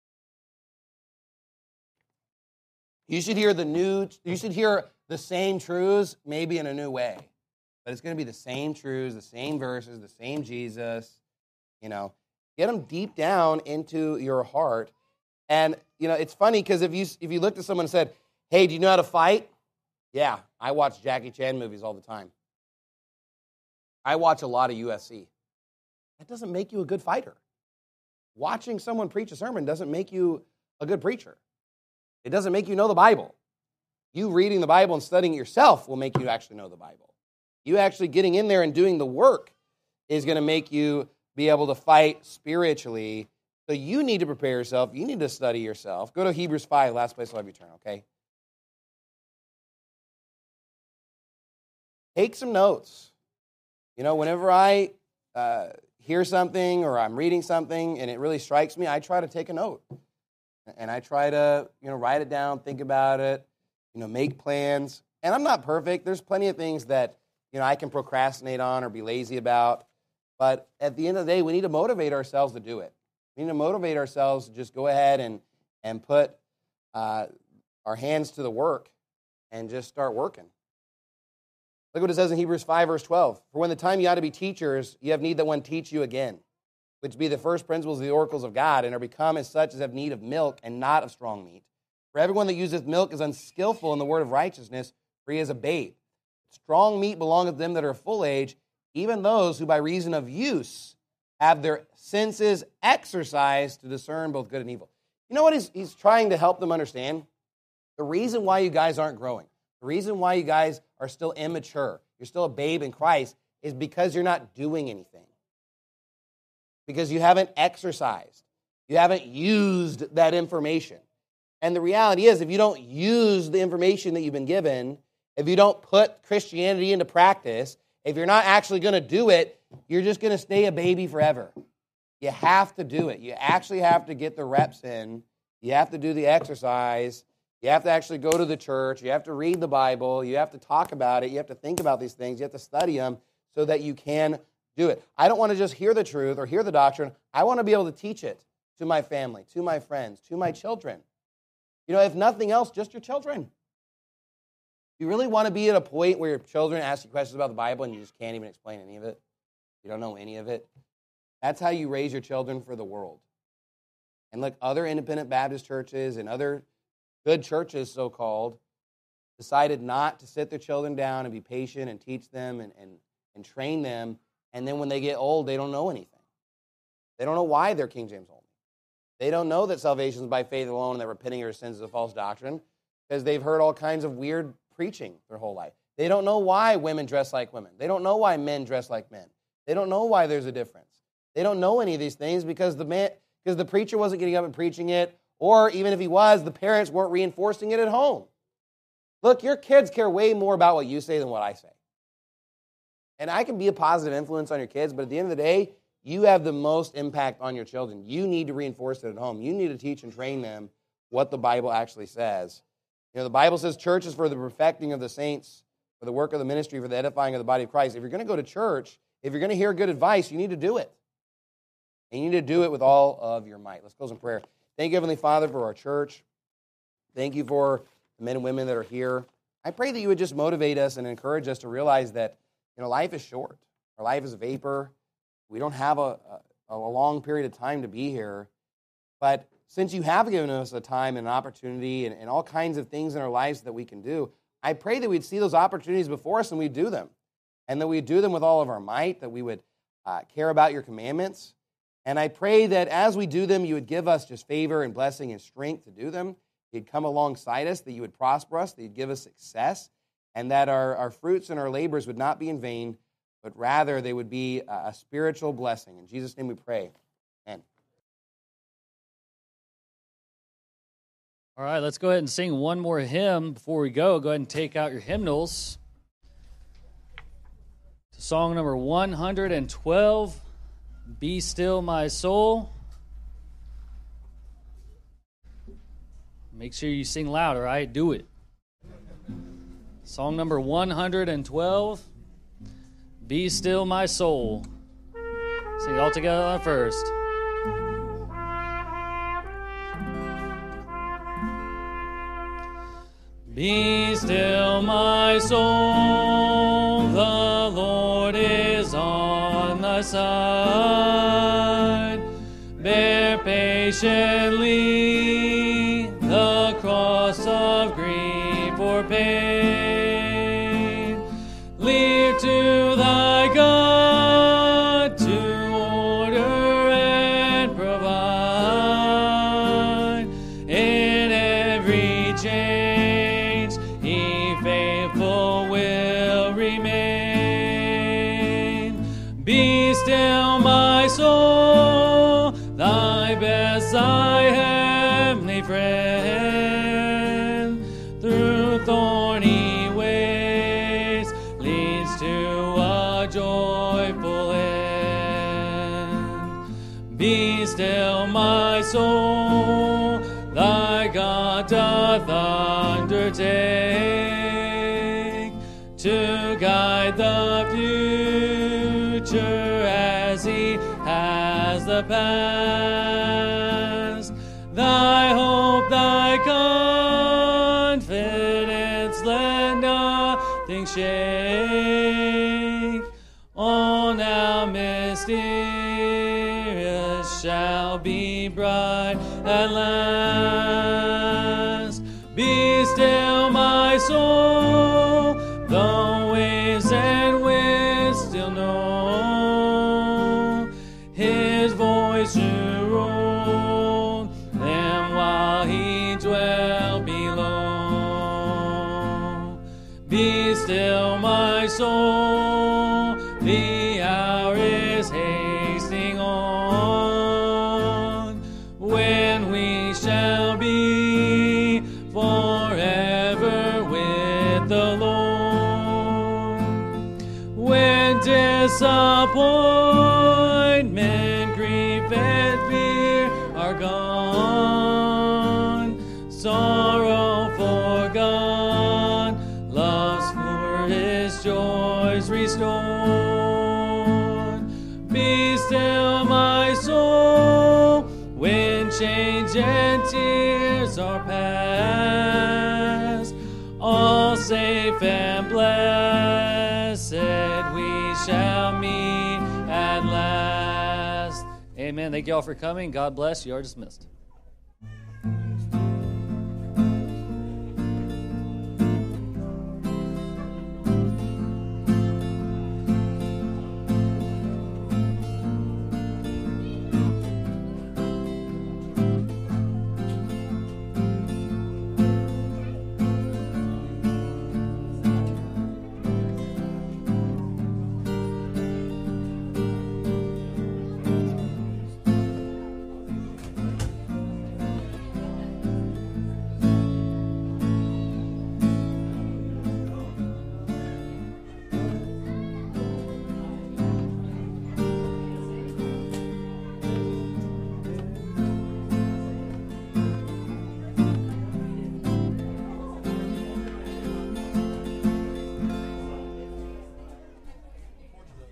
You should hear the new, you should hear the same truths, maybe in a new way. But it's going to be the same truths, the same verses, the same Jesus. You know, get them deep down into your heart. And, you know, it's funny because if you if you looked at someone and said, hey, do you know how to fight? Yeah, I watch Jackie Chan movies all the time. I watch a lot of U F C. That doesn't make you a good fighter. Watching someone preach a sermon doesn't make you a good preacher. It doesn't make you know the Bible. You reading the Bible and studying it yourself will make you actually know the Bible. You actually getting in there and doing the work is going to make you be able to fight spiritually So you need to prepare yourself. You need to study yourself. Go to Hebrews five, last place I'll have you turn, okay? Take some notes. You know, whenever I uh, hear something or I'm reading something and it really strikes me, I try to take a note. And I try to, you know, write it down, think about it, you know, make plans. And I'm not perfect. There's plenty of things that, you know, I can procrastinate on or be lazy about. But at the end of the day, we need to motivate ourselves to do it. We need to motivate ourselves to just go ahead and, and put uh, our hands to the work and just start working. Look what it says in Hebrews five, verse twelve. For when the time you ought to be teachers, you have need that one teach you again, which be the first principles of the oracles of God, and are become as such as have need of milk and not of strong meat. For everyone that useth milk is unskillful in the word of righteousness, for he is a babe. Strong meat belongeth to them that are of full age, even those who by reason of use have their senses exercised to discern both good and evil. You know what he's, he's trying to help them understand? The reason why you guys aren't growing, the reason why you guys are still immature, you're still a babe in Christ, is because you're not doing anything. Because you haven't exercised. You haven't used that information. And the reality is, if you don't use the information that you've been given, if you don't put Christianity into practice, if you're not actually going to do it, you're just going to stay a baby forever. You have to do it. You actually have to get the reps in. You have to do the exercise. You have to actually go to the church. You have to read the Bible. You have to talk about it. You have to think about these things. You have to study them so that you can do it. I don't want to just hear the truth or hear the doctrine. I want to be able to teach it to my family, to my friends, to my children. You know, if nothing else, just your children. You really want to be at a point where your children ask you questions about the Bible and you just can't even explain any of it? You don't know any of it? That's how you raise your children for the world. And look, other independent Baptist churches and other good churches, so-called, decided not to sit their children down and be patient and teach them and, and, and train them. And then when they get old, they don't know anything. They don't know why they're King James only. They don't know that salvation is by faith alone and that repenting of your sins is a false doctrine because they've heard all kinds of weird preaching their whole life. They don't know why women dress like women. They don't know why men dress like men. They don't know why there's a difference. They don't know any of these things because the man, because the preacher wasn't getting up and preaching it, or even if he was, the parents weren't reinforcing it at home. Look, your kids care way more about what you say than what I say. And I can be a positive influence on your kids, but at the end of the day, you have the most impact on your children. You need to reinforce it at home. You need to teach and train them what the Bible actually says. You know, the Bible says church is for the perfecting of the saints, for the work of the ministry, for the edifying of the body of Christ. If you're going to go to church, if you're going to hear good advice, you need to do it. And you need to do it with all of your might. Let's close in prayer. Thank you, Heavenly Father, for our church. Thank you for the men and women that are here. I pray that you would just motivate us and encourage us to realize that, you know, life is short. Our life is a vapor. We don't have a, a, a long period of time to be here. But since you have given us a time and an opportunity and, and all kinds of things in our lives that we can do, I pray that we'd see those opportunities before us and we'd do them. And that we'd do them with all of our might, that we would uh, care about your commandments. And I pray that as we do them, you would give us just favor and blessing and strength to do them. You'd come alongside us, that you would prosper us, that you'd give us success, and that our, our fruits and our labors would not be in vain, but rather they would be a, a spiritual blessing. In Jesus' name we pray. Amen. All right, let's go ahead and sing one more hymn before we go. Go ahead and take out your hymnals. To song number one hundred twelve, Be Still My Soul. Make sure you sing loud, all right? Do it. Song number one hundred twelve, Be Still My Soul. Sing it all together first. Be still my soul, the Lord is on thy side. Bear patiently the cross of grief or pain. Leave to thy God to order and provide. In every change he faithful will remain. Be still my soul, thy best thy heavenly friend, through thorny ways, leads to a joyful end. Be still, my soul, thy God doth undertake to guide the future as he has the past. Thy hope, thy confidence, let nothing shake. All now mysterious shall be bright at last. Be still, my soul, the waves and winds still know his voice to roll them while he dwell below. Be still, my soul, the hour is hasting on, when we shall be forever with the Lord. When disappointment, grief, and fear are gone, sorrow forgone, love's fullest joys restored. Be still, my soul, when change and tears are past, all safe and blessed we shall meet at last. Amen. Thank you all for coming. God bless. You are dismissed.